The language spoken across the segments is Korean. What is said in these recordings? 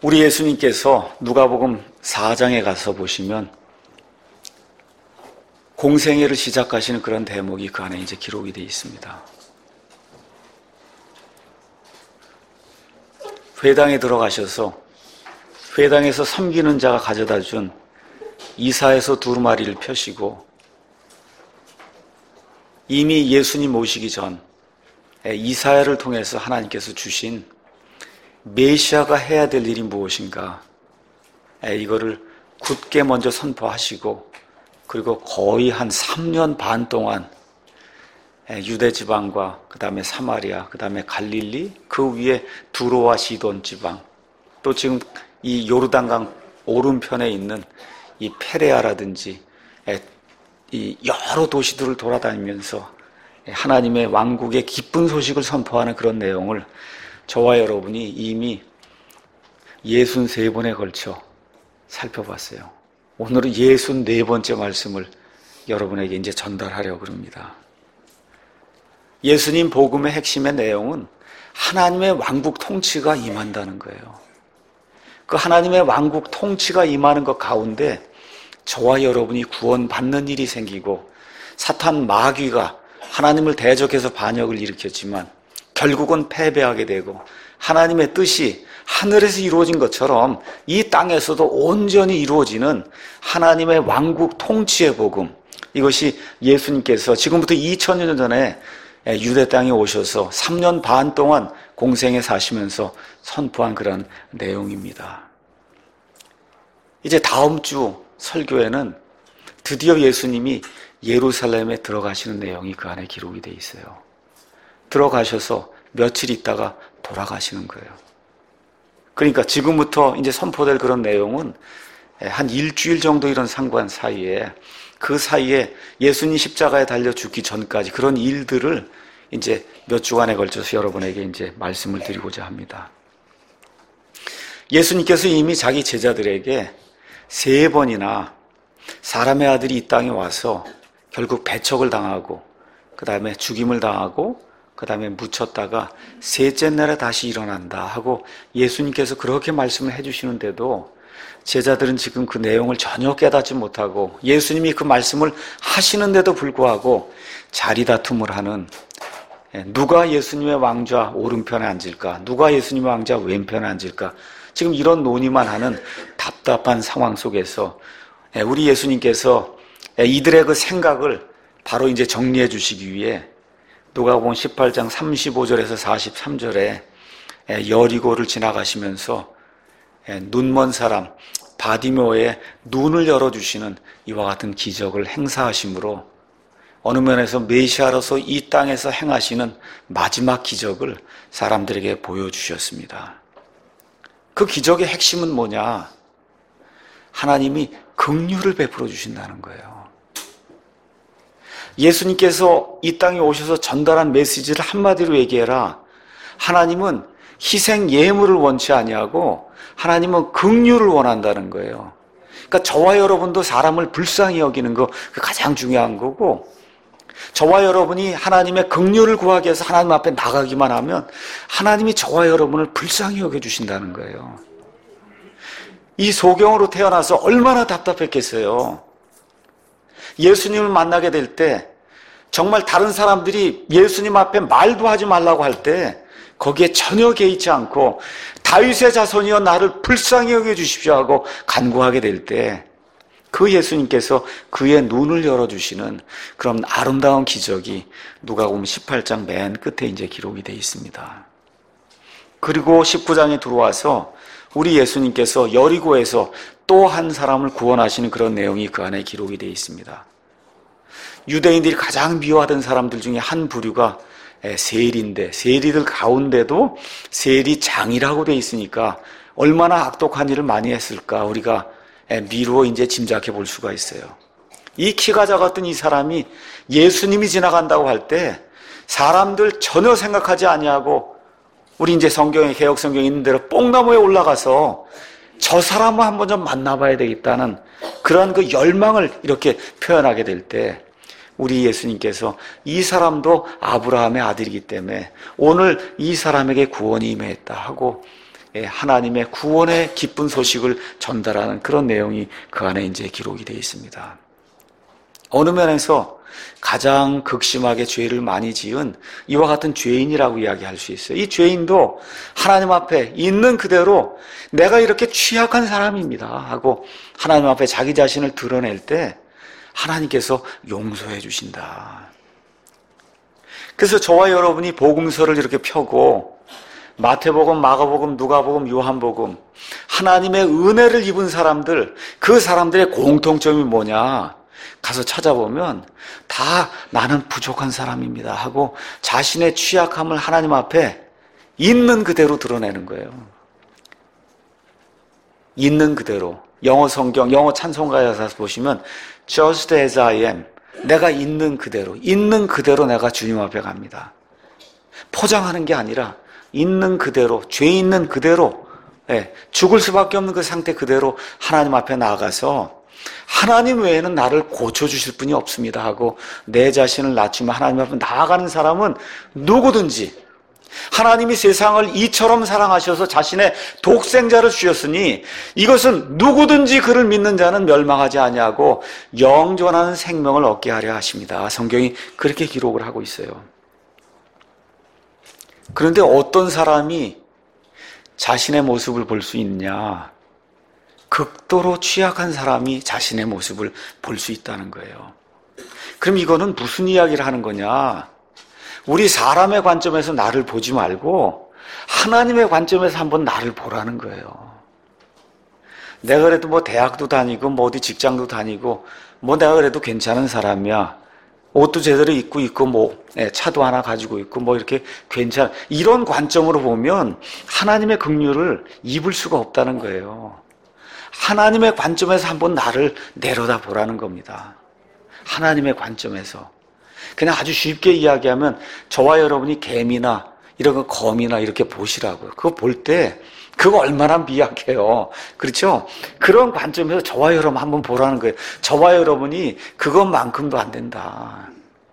우리 예수님께서 누가복음 4장에 가서 보시면 공생애를 시작하시는 그런 대목이 그 안에 이제 기록이 되어 있습니다. 회당에 들어가셔서 회당에서 섬기는 자가 가져다 준 이사에서 두루마리를 펴시고 이미 예수님 오시기 전 이사야를 통해서 하나님께서 주신 메시아가 해야 될 일이 무엇인가, 이거를 굳게 먼저 선포하시고, 그리고 거의 한 3년 반 동안 유대 지방과 그 다음에 사마리아, 그 다음에 갈릴리, 그 위에 두로와 시돈 지방, 또 지금 이 요르단강 오른편에 있는 이 페레아라든지 이 여러 도시들을 돌아다니면서 하나님의 왕국의 기쁜 소식을 선포하는 그런 내용을 저와 여러분이 이미 63번에 걸쳐 살펴봤어요. 오늘은 64번째 말씀을 여러분에게 이제 전달하려고 합니다. 예수님 복음의 핵심의 내용은 하나님의 왕국 통치가 임한다는 거예요. 그 하나님의 왕국 통치가 임하는 것 가운데 저와 여러분이 구원받는 일이 생기고, 사탄 마귀가 하나님을 대적해서 반역을 일으켰지만 결국은 패배하게 되고, 하나님의 뜻이 하늘에서 이루어진 것처럼 이 땅에서도 온전히 이루어지는 하나님의 왕국 통치의 복음, 이것이 예수님께서 지금부터 2000년 전에 유대 땅에 오셔서 3년 반 동안 공생에 사시면서 선포한 그런 내용입니다. 이제 다음 주 설교에는 드디어 예수님이 예루살렘에 들어가시는 내용이 그 안에 기록이 되어 있어요. 들어가셔서 며칠 있다가 돌아가시는 거예요. 그러니까 지금부터 이제 선포될 그런 내용은 한 일주일 정도 이런 상관 사이에, 그 사이에 예수님 십자가에 달려 죽기 전까지 그런 일들을 이제 몇 주간에 걸쳐서 여러분에게 이제 말씀을 드리고자 합니다. 예수님께서 이미 자기 제자들에게 3번이나 사람의 아들이 이 땅에 와서 결국 배척을 당하고, 그 다음에 죽임을 당하고, 그 다음에 묻혔다가 셋째 날에 다시 일어난다 하고 예수님께서 그렇게 말씀을 해주시는데도 제자들은 지금 그 내용을 전혀 깨닫지 못하고, 예수님이 그 말씀을 하시는데도 불구하고 자리 다툼을 하는, 누가 예수님의 왕좌 오른편에 앉을까, 누가 예수님의 왕좌 왼편에 앉을까, 지금 이런 논의만 하는 답답한 상황 속에서 우리 예수님께서 이들의 그 생각을 바로 이제 정리해 주시기 위해 누가복음 18장 35절에서 43절에 여리고를 지나가시면서 눈먼 사람 바디메오의 눈을 열어주시는 이와 같은 기적을 행사하심으로 어느 면에서 메시아로서 이 땅에서 행하시는 마지막 기적을 사람들에게 보여주셨습니다. 그 기적의 핵심은 뭐냐? 하나님이 긍휼을 베풀어 주신다는 거예요. 예수님께서 이 땅에 오셔서 전달한 메시지를 한마디로 얘기해라. 하나님은 희생 예물을 원치 아니하고 하나님은 긍휼을 원한다는 거예요. 그러니까 저와 여러분도 사람을 불쌍히 여기는 거, 그 가장 중요한 거고, 저와 여러분이 하나님의 긍휼을 구하기 위해서 하나님 앞에 나가기만 하면 하나님이 저와 여러분을 불쌍히 여겨주신다는 거예요. 이 소경으로 태어나서 얼마나 답답했겠어요. 예수님을 만나게 될 때 정말 다른 사람들이 예수님 앞에 말도 하지 말라고 할 때 거기에 전혀 개의치 않고 다윗의 자손이여 나를 불쌍히 여겨주십시오 하고 간구하게 될 때 그 예수님께서 그의 눈을 열어주시는 그런 아름다운 기적이 누가복음 18장 맨 끝에 이제 기록이 되어 있습니다. 그리고 19장에 들어와서 우리 예수님께서 여리고에서 또 한 사람을 구원하시는 그런 내용이 그 안에 기록이 되어 있습니다. 유대인들이 가장 미워하던 사람들 중에 한 부류가 세리인데, 세리들 가운데도 세리장이라고 되어 있으니까 얼마나 악독한 일을 많이 했을까 우리가 미루어 이제 짐작해 볼 수가 있어요. 이 키가 작았던 이 사람이 예수님이 지나간다고 할 때 사람들 전혀 생각하지 아니하고, 우리 이제 성경에, 개혁 성경에 있는 대로 뽕나무에 올라가서 저 사람을 한번 좀 만나봐야 되겠다는 그런 그 열망을 이렇게 표현하게 될 때 우리 예수님께서 이 사람도 아브라함의 아들이기 때문에 오늘 이 사람에게 구원이 임했다 하고 하나님의 구원의 기쁜 소식을 전달하는 그런 내용이 그 안에 이제 기록이 되어 있습니다. 어느 면에서 가장 극심하게 죄를 많이 지은 이와 같은 죄인이라고 이야기할 수 있어요. 이 죄인도 하나님 앞에 있는 그대로 내가 이렇게 취약한 사람입니다 하고 하나님 앞에 자기 자신을 드러낼 때 하나님께서 용서해 주신다. 그래서 저와 여러분이 복음서를 이렇게 펴고 마태복음, 마가복음, 누가복음, 요한복음 하나님의 은혜를 입은 사람들, 그 사람들의 공통점이 뭐냐? 가서 찾아보면 다 나는 부족한 사람입니다 하고 자신의 취약함을 하나님 앞에 있는 그대로 드러내는 거예요. 있는 그대로. 영어 성경, 영어 찬송가에서 보시면 Just as I am, 내가 있는 그대로 내가 주님 앞에 갑니다. 포장하는 게 아니라 있는 그대로, 죄 있는 그대로, 죽을 수밖에 없는 그 상태 그대로 하나님 앞에 나아가서 하나님 외에는 나를 고쳐주실 분이 없습니다 하고 내 자신을 낮추며 하나님 앞에 나아가는 사람은 누구든지 하나님이 세상을 이처럼 사랑하셔서 자신의 독생자를 주셨으니 이것은 누구든지 그를 믿는 자는 멸망하지 아니하고 영존하는 생명을 얻게 하려 하십니다. 성경이 그렇게 기록을 하고 있어요. 그런데 어떤 사람이 자신의 모습을 볼 수 있느냐? 극도로 취약한 사람이 자신의 모습을 볼 수 있다는 거예요. 그럼 이거는 무슨 이야기를 하는 거냐? 우리 사람의 관점에서 나를 보지 말고 하나님의 관점에서 한번 나를 보라는 거예요. 내가 그래도 뭐 대학도 다니고 뭐 어디 직장도 다니고 뭐 내가 그래도 괜찮은 사람이야. 옷도 제대로 입고 있고 뭐 차도 하나 가지고 있고 뭐 이렇게 괜찮아. 이런 관점으로 보면 하나님의 긍휼을 입을 수가 없다는 거예요. 하나님의 관점에서 한번 나를 내려다 보라는 겁니다. 하나님의 관점에서. 그냥 아주 쉽게 이야기하면 저와 여러분이 개미나 이런 거 거미나 이렇게 보시라고요. 그거 볼 때 그거 얼마나 미약해요. 그렇죠? 그런 관점에서 저와 여러분 한번 보라는 거예요. 저와 여러분이 그것만큼도 안 된다.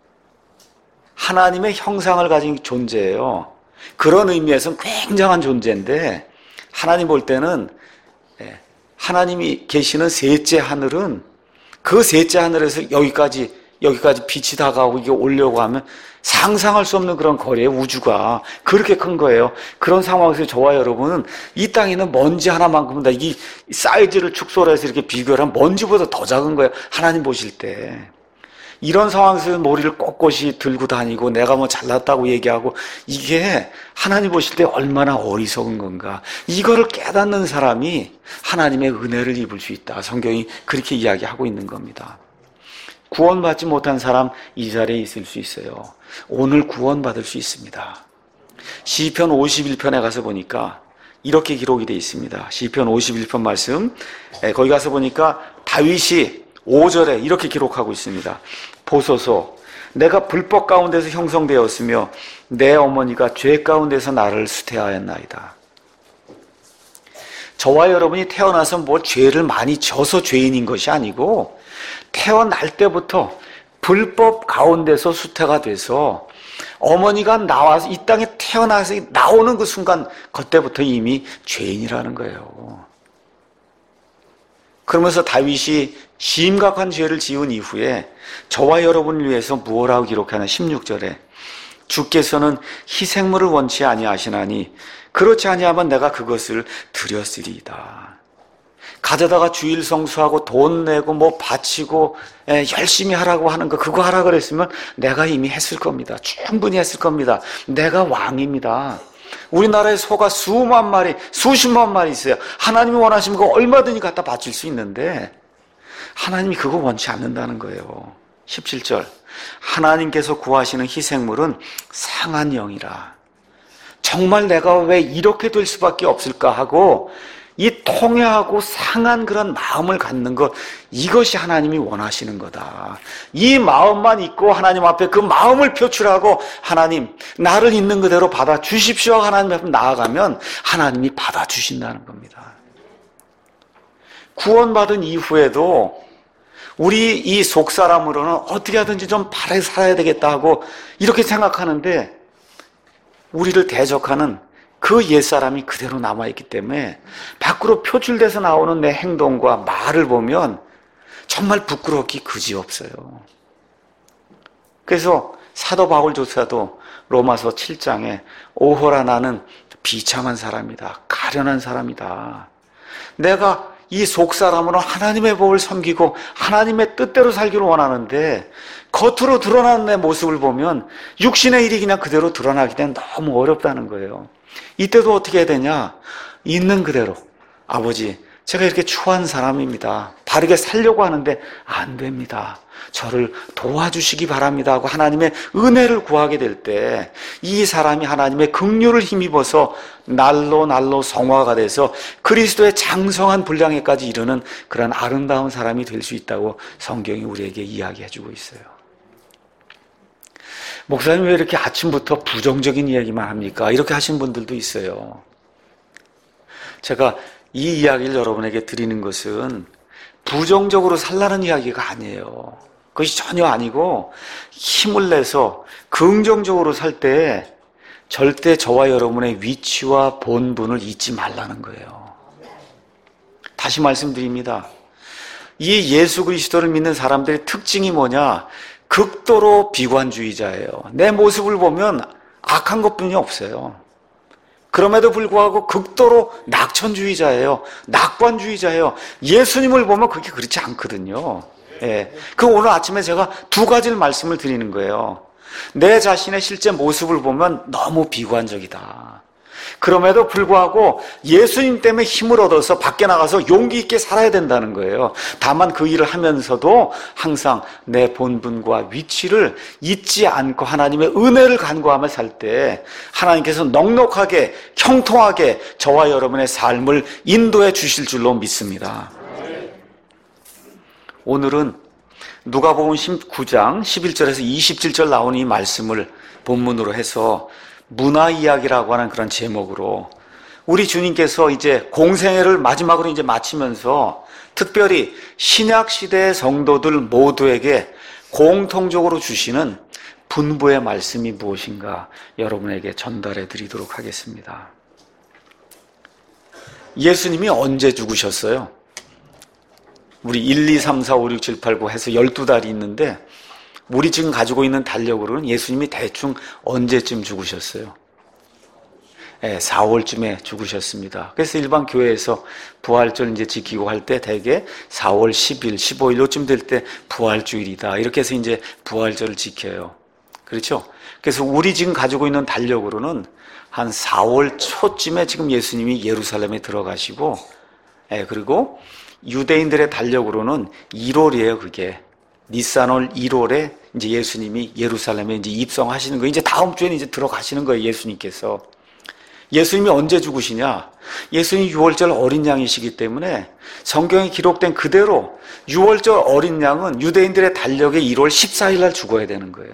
하나님의 형상을 가진 존재예요. 그런 의미에서는 굉장한 존재인데 하나님 볼 때는 하나님이 계시는 셋째 하늘은 그 셋째 하늘에서 여기까지 빛이 다가오고 이게 오려고 하면 상상할 수 없는 그런 거리에 우주가 그렇게 큰 거예요. 그런 상황에서 저와 여러분은 이 땅에 있는 먼지 하나만큼은 다 이 사이즈를 축소를 해서 이렇게 비교를 하면 먼지보다 더 작은 거예요. 하나님 보실 때. 이런 상황에서 머리를 꼿꼿이 들고 다니고 내가 뭐 잘났다고 얘기하고 이게 하나님 보실 때 얼마나 어리석은 건가. 이거를 깨닫는 사람이 하나님의 은혜를 입을 수 있다. 성경이 그렇게 이야기하고 있는 겁니다. 구원받지 못한 사람 이 자리에 있을 수 있어요. 오늘 구원받을 수 있습니다. 시편 51편에 가서 보니까 이렇게 기록이 되어 있습니다. 시편 51편 말씀 거기 가서 보니까 다윗이 5절에 이렇게 기록하고 있습니다. 보소서 내가 불법 가운데서 형성되었으며 내 어머니가 죄 가운데서 나를 수태하였나이다. 저와 여러분이 태어나서 뭐 죄를 많이 져서 죄인인 것이 아니고 태어날 때부터 불법 가운데서 수태가 돼서 어머니가 나와서 이 땅에 태어나서 나오는 그 순간 그때부터 이미 죄인이라는 거예요. 그러면서 다윗이 심각한 죄를 지은 이후에 저와 여러분을 위해서 무엇라고 기록하나 16절에 주께서는 희생물을 원치 아니하시나니 그렇지 아니하면 내가 그것을 드렸으리이다. 가져다가 주일 성수하고 돈 내고 뭐 바치고 열심히 하라고 하는 거 그거 하라 그랬으면 내가 이미 했을 겁니다. 충분히 했을 겁니다. 내가 왕입니다. 우리나라에 소가 수만 마리, 수십만 마리 있어요. 하나님이 원하시면 그거 얼마든지 갖다 바칠 수 있는데 하나님이 그거 원치 않는다는 거예요. 17절 하나님께서 구하시는 희생물은 상한 영이라. 정말 내가 왜 이렇게 될 수밖에 없을까 하고 이 통회하고 상한 그런 마음을 갖는 것, 이것이 하나님이 원하시는 거다. 이 마음만 있고 하나님 앞에 그 마음을 표출하고 하나님 나를 있는 그대로 받아주십시오 하나님 앞에 나아가면 하나님이 받아주신다는 겁니다. 구원받은 이후에도 우리 이 속사람으로는 어떻게 하든지 좀 바르게 살아야 되겠다 하고 이렇게 생각하는데 우리를 대적하는 그 옛사람이 그대로 남아있기 때문에 밖으로 표출돼서 나오는 내 행동과 말을 보면 정말 부끄럽기 그지없어요. 그래서 사도 바울조차도 로마서 7장에 오호라 나는 비참한 사람이다. 가련한 사람이다. 내가 이 속사람으로 하나님의 법을 섬기고 하나님의 뜻대로 살기를 원하는데 겉으로 드러나는 내 모습을 보면 육신의 일이 그냥 그대로 드러나기 때문에 너무 어렵다는 거예요. 이때도 어떻게 해야 되냐? 있는 그대로 아버지, 제가 이렇게 추한 사람입니다. 바르게 살려고 하는데 안 됩니다. 저를 도와주시기 바랍니다 하고 하나님의 은혜를 구하게 될 때 이 사람이 하나님의 긍휼을 힘입어서 날로 성화가 돼서 그리스도의 장성한 분량에까지 이르는 그런 아름다운 사람이 될 수 있다고 성경이 우리에게 이야기해주고 있어요. 목사님 왜 이렇게 아침부터 부정적인 이야기만 합니까? 이렇게 하신 분들도 있어요. 제가 이 이야기를 여러분에게 드리는 것은 부정적으로 살라는 이야기가 아니에요. 그것이 전혀 아니고 힘을 내서 긍정적으로 살 때 절대 저와 여러분의 위치와 본분을 잊지 말라는 거예요. 다시 말씀드립니다. 이 예수 그리스도를 믿는 사람들의 특징이 뭐냐? 극도로 비관주의자예요. 내 모습을 보면 악한 것뿐이 없어요. 그럼에도 불구하고 극도로 낙천주의자예요. 낙관주의자예요. 예수님을 보면 그게 그렇지 않거든요. 예. 그 오늘 아침에 제가 두 가지를 말씀을 드리는 거예요. 내 자신의 실제 모습을 보면 너무 비관적이다. 그럼에도 불구하고 예수님 때문에 힘을 얻어서 밖에 나가서 용기 있게 살아야 된다는 거예요. 다만 그 일을 하면서도 항상 내 본분과 위치를 잊지 않고 하나님의 은혜를 간구하며 살 때 하나님께서 넉넉하게 형통하게 저와 여러분의 삶을 인도해 주실 줄로 믿습니다. 오늘은 누가복음 19장 11절에서 27절 나오는 이 말씀을 본문으로 해서 문화 이야기라고 하는 그런 제목으로 우리 주님께서 이제 공생애를 마지막으로 이제 마치면서 특별히 신약 시대의 성도들 모두에게 공통적으로 주시는 분부의 말씀이 무엇인가 여러분에게 전달해 드리도록 하겠습니다. 예수님이 언제 죽으셨어요? 우리 1, 2, 3, 4, 5, 6, 7, 8, 9 해서 12달이 있는데 우리 지금 가지고 있는 달력으로는 예수님이 대충 언제쯤 죽으셨어요? 네, 4월쯤에 죽으셨습니다. 그래서 일반 교회에서 부활절 이제 지키고 할 때 대개 4월 10일, 15일 요쯤 될 때 부활주일이다. 이렇게 해서 이제 부활절을 지켜요. 그렇죠? 그래서 우리 지금 가지고 있는 달력으로는 한 4월 초쯤에 지금 예수님이 예루살렘에 들어가시고, 그리고 유대인들의 달력으로는 1월이에요, 그게. 니산월 1월에 이제 예수님이 예루살렘에 이제 입성하시는 거예요. 이제 다음 주에는 이제 들어가시는 거예요, 예수님께서. 예수님이 언제 죽으시냐? 예수님이 6월절 어린 양이시기 때문에 성경에 기록된 그대로 6월절 어린 양은 유대인들의 달력에 1월 14일 날 죽어야 되는 거예요.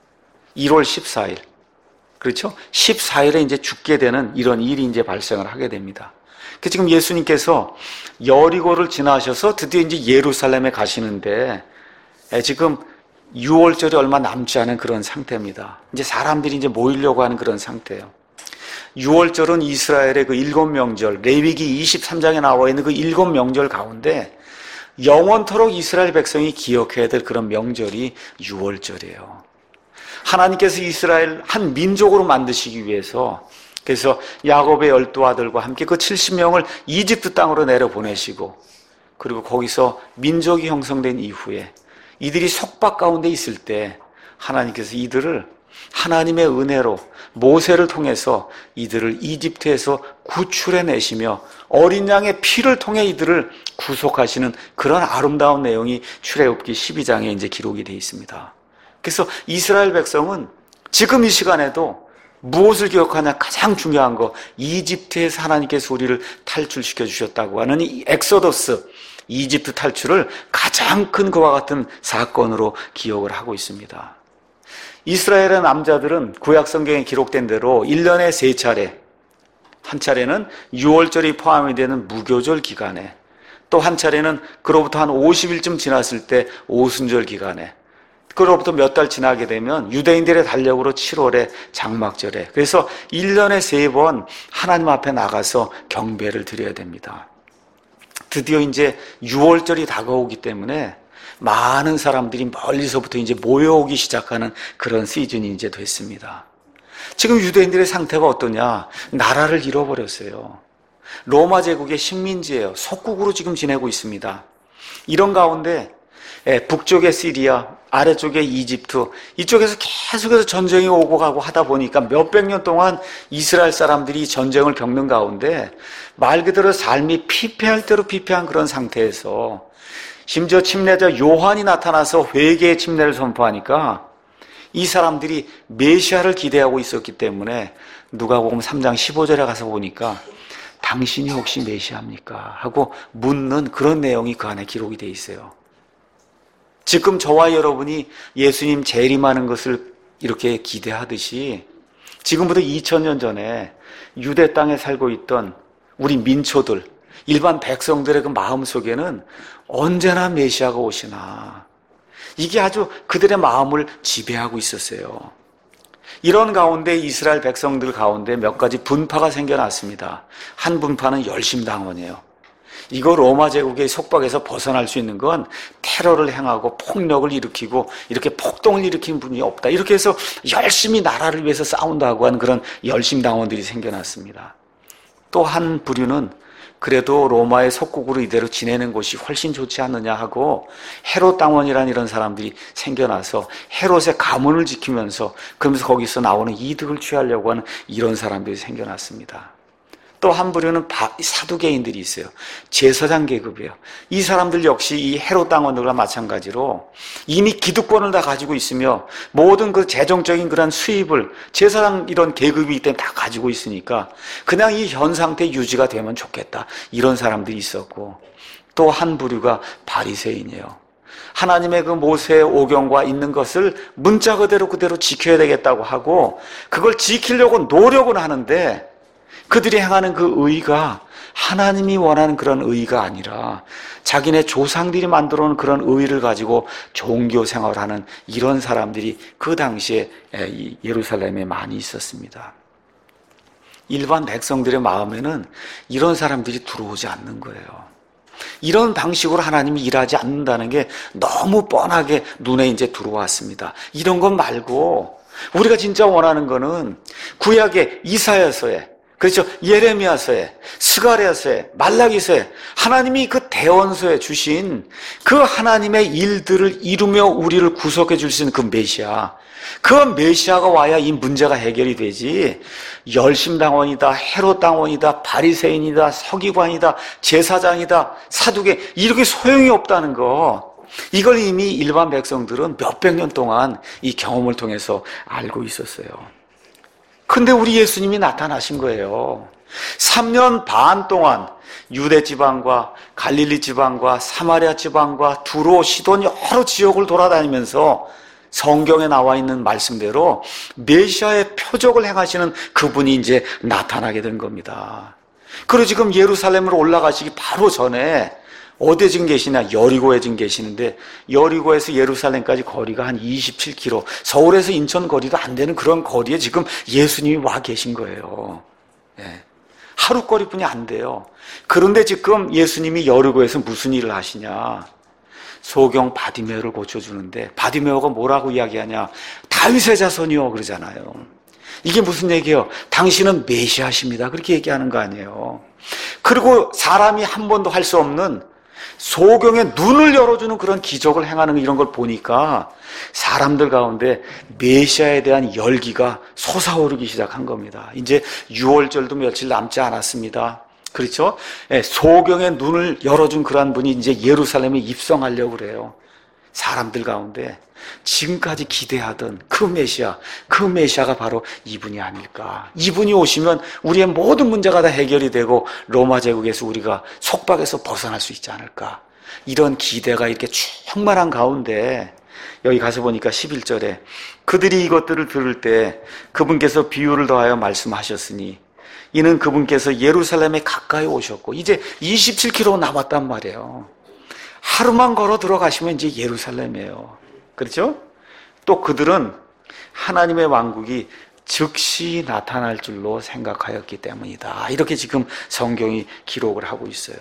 1월 14일. 그렇죠? 14일에 이제 죽게 되는 이런 일이 이제 발생을 하게 됩니다. 그 지금 예수님께서 여리고를 지나셔서 드디어 이제 예루살렘에 가시는데 지금 6월절이 얼마 남지 않은 그런 상태입니다. 이제 사람들이 이제 모이려고 하는 그런 상태예요. 6월절은 이스라엘의 그 7명절, 레위기 23장에 나와 있는 그 7명절 가운데 영원토록 이스라엘 백성이 기억해야 될 그런 명절이 6월절이에요. 하나님께서 이스라엘 한 민족으로 만드시기 위해서 그래서 야곱의 12아들과 함께 그 70명을 이집트 땅으로 내려보내시고 그리고 거기서 민족이 형성된 이후에 이들이 속박 가운데 있을 때 하나님께서 이들을 하나님의 은혜로 모세를 통해서 이들을 이집트에서 구출해내시며 어린 양의 피를 통해 이들을 구속하시는 그런 아름다운 내용이 출애굽기 12장에 이제 기록이 되어 있습니다. 그래서 이스라엘 백성은 지금 이 시간에도 무엇을 기억하냐? 가장 중요한 거, 이집트에서 하나님께서 우리를 탈출시켜 주셨다고 하는 이 엑소더스, 이집트 탈출을 가장 큰 그와 같은 사건으로 기억을 하고 있습니다. 이스라엘의 남자들은 구약 성경에 기록된 대로 1년에 3차례, 한 차례는 6월절이 포함이 되는 무교절 기간에, 또 한 차례는 그로부터 한 50일쯤 지났을 때 오순절 기간에, 그로부터 몇 달 지나게 되면 유대인들의 달력으로 7월에 장막절에, 그래서 1년에 3번 하나님 앞에 나가서 경배를 드려야 됩니다. 드디어 이제 6월절이 다가오기 때문에 많은 사람들이 멀리서부터 이제 모여오기 시작하는 그런 시즌이 이제 됐습니다. 지금 유대인들의 상태가 어떠냐? 나라를 잃어버렸어요. 로마 제국의 식민지예요. 속국으로 지금 지내고 있습니다. 이런 가운데 북쪽의 시리아, 아래쪽의 이집트, 이쪽에서 계속해서 전쟁이 오고 가고 하다 보니까 몇백 년 동안 이스라엘 사람들이 전쟁을 겪는 가운데 말 그대로 삶이 피폐할 대로 피폐한 그런 상태에서 심지어 침례자 요한이 나타나서 회개의 침례를 선포하니까 이 사람들이 메시아를 기대하고 있었기 때문에 누가복음 3장 15절에 가서 보니까 당신이 혹시 메시아입니까? 하고 묻는 그런 내용이 그 안에 기록이 되어 있어요. 지금 저와 여러분이 예수님 재림하는 것을 이렇게 기대하듯이 지금부터 2000년 전에 유대 땅에 살고 있던 우리 민초들, 일반 백성들의 그 마음속에는 언제나 메시아가 오시나, 이게 아주 그들의 마음을 지배하고 있었어요. 이런 가운데 이스라엘 백성들 가운데 몇 가지 분파가 생겨났습니다. 한 분파는 열심당원이에요. 이거 로마 제국의 속박에서 벗어날 수 있는 건 테러를 행하고 폭력을 일으키고 이렇게 폭동을 일으키는 분이 없다. 이렇게 해서 열심히 나라를 위해서 싸운다고 하는 그런 열심당원들이 생겨났습니다. 또 한 부류는 그래도 로마의 속국으로 이대로 지내는 것이 훨씬 좋지 않느냐 하고 헤롯 당원이라는 이런 사람들이 생겨나서 헤롯의 가문을 지키면서 그러면서 거기서 나오는 이득을 취하려고 하는 이런 사람들이 생겨났습니다. 또 한 부류는 사두개인들이 있어요. 제사장 계급이에요. 이 사람들 역시 이 헤롯 당원들과 마찬가지로 이미 기득권을 다 가지고 있으며 모든 그 재정적인 그런 수입을 제사장 이런 계급이기 때문에 다 가지고 있으니까 그냥 이 현 상태 유지가 되면 좋겠다. 이런 사람들이 있었고, 또 한 부류가 바리새인이에요. 하나님의 그 모세의 오경과 있는 것을 문자 그대로 지켜야 되겠다고 하고 그걸 지키려고 노력은 하는데 그들이 행하는 그 의가 하나님이 원하는 그런 의가 아니라 자기네 조상들이 만들어 놓은 그런 의를 가지고 종교 생활을 하는 이런 사람들이 그 당시에 예루살렘에 많이 있었습니다. 일반 백성들의 마음에는 이런 사람들이 들어오지 않는 거예요. 이런 방식으로 하나님이 일하지 않는다는 게 너무 뻔하게 눈에 이제 들어왔습니다. 이런 것 말고 우리가 진짜 원하는 거는 구약의 이사야서에, 그렇죠, 예레미야서에, 스가랴서에, 말라기서에 하나님이 그 대원서에 주신 그 하나님의 일들을 이루며 우리를 구속해 줄 수 있는 그 메시아, 그 메시아가 와야 이 문제가 해결이 되지, 열심당원이다, 헤롯당원이다, 바리새인이다, 서기관이다, 제사장이다, 사두개, 이렇게 소용이 없다는 거, 이걸 이미 일반 백성들은 몇백 년 동안 이 경험을 통해서 알고 있었어요. 근데 우리 예수님이 나타나신 거예요. 3년 반 동안 유대 지방과 갈릴리 지방과 사마리아 지방과 두로, 시돈 여러 지역을 돌아다니면서 성경에 나와 있는 말씀대로 메시아의 표적을 행하시는 그분이 이제 나타나게 된 겁니다. 그리고 지금 예루살렘으로 올라가시기 바로 전에 어디에 지금 계시냐? 여리고에 지금 계시는데 여리고에서 예루살렘까지 거리가 한 27km, 서울에서 인천 거리도 안 되는 그런 거리에 지금 예수님이 와 계신 거예요. 하루 거리뿐이 안 돼요. 그런데 지금 예수님이 여리고에서 무슨 일을 하시냐? 소경 바디메오를 고쳐주는데 바디메오가 뭐라고 이야기하냐? 다윗의 자손이요 그러잖아요. 이게 무슨 얘기예요? 당신은 메시아십니다. 그렇게 얘기하는 거 아니에요. 그리고 사람이 한 번도 할 수 없는 소경의 눈을 열어주는 그런 기적을 행하는 이런 걸 보니까 사람들 가운데 메시아에 대한 열기가 솟아오르기 시작한 겁니다. 이제 6월절도 며칠 남지 않았습니다. 그렇죠? 소경의 눈을 열어준 그러한 분이 이제 예루살렘에 입성하려고 그래요. 사람들 가운데 지금까지 기대하던 그 메시아가 바로 이분이 아닐까. 이분이 오시면 우리의 모든 문제가 다 해결이 되고 로마 제국에서 우리가 속박에서 벗어날 수 있지 않을까. 이런 기대가 이렇게 충만한 가운데 여기 가서 보니까 11절에 그들이 이것들을 들을 때 그분께서 비유를 더하여 말씀하셨으니 이는 그분께서 예루살렘에 가까이 오셨고 이제 27km 남았단 말이에요. 하루만 걸어 들어가시면 이제 예루살렘이에요. 그렇죠? 또 그들은 하나님의 왕국이 즉시 나타날 줄로 생각하였기 때문이다. 이렇게 지금 성경이 기록을 하고 있어요.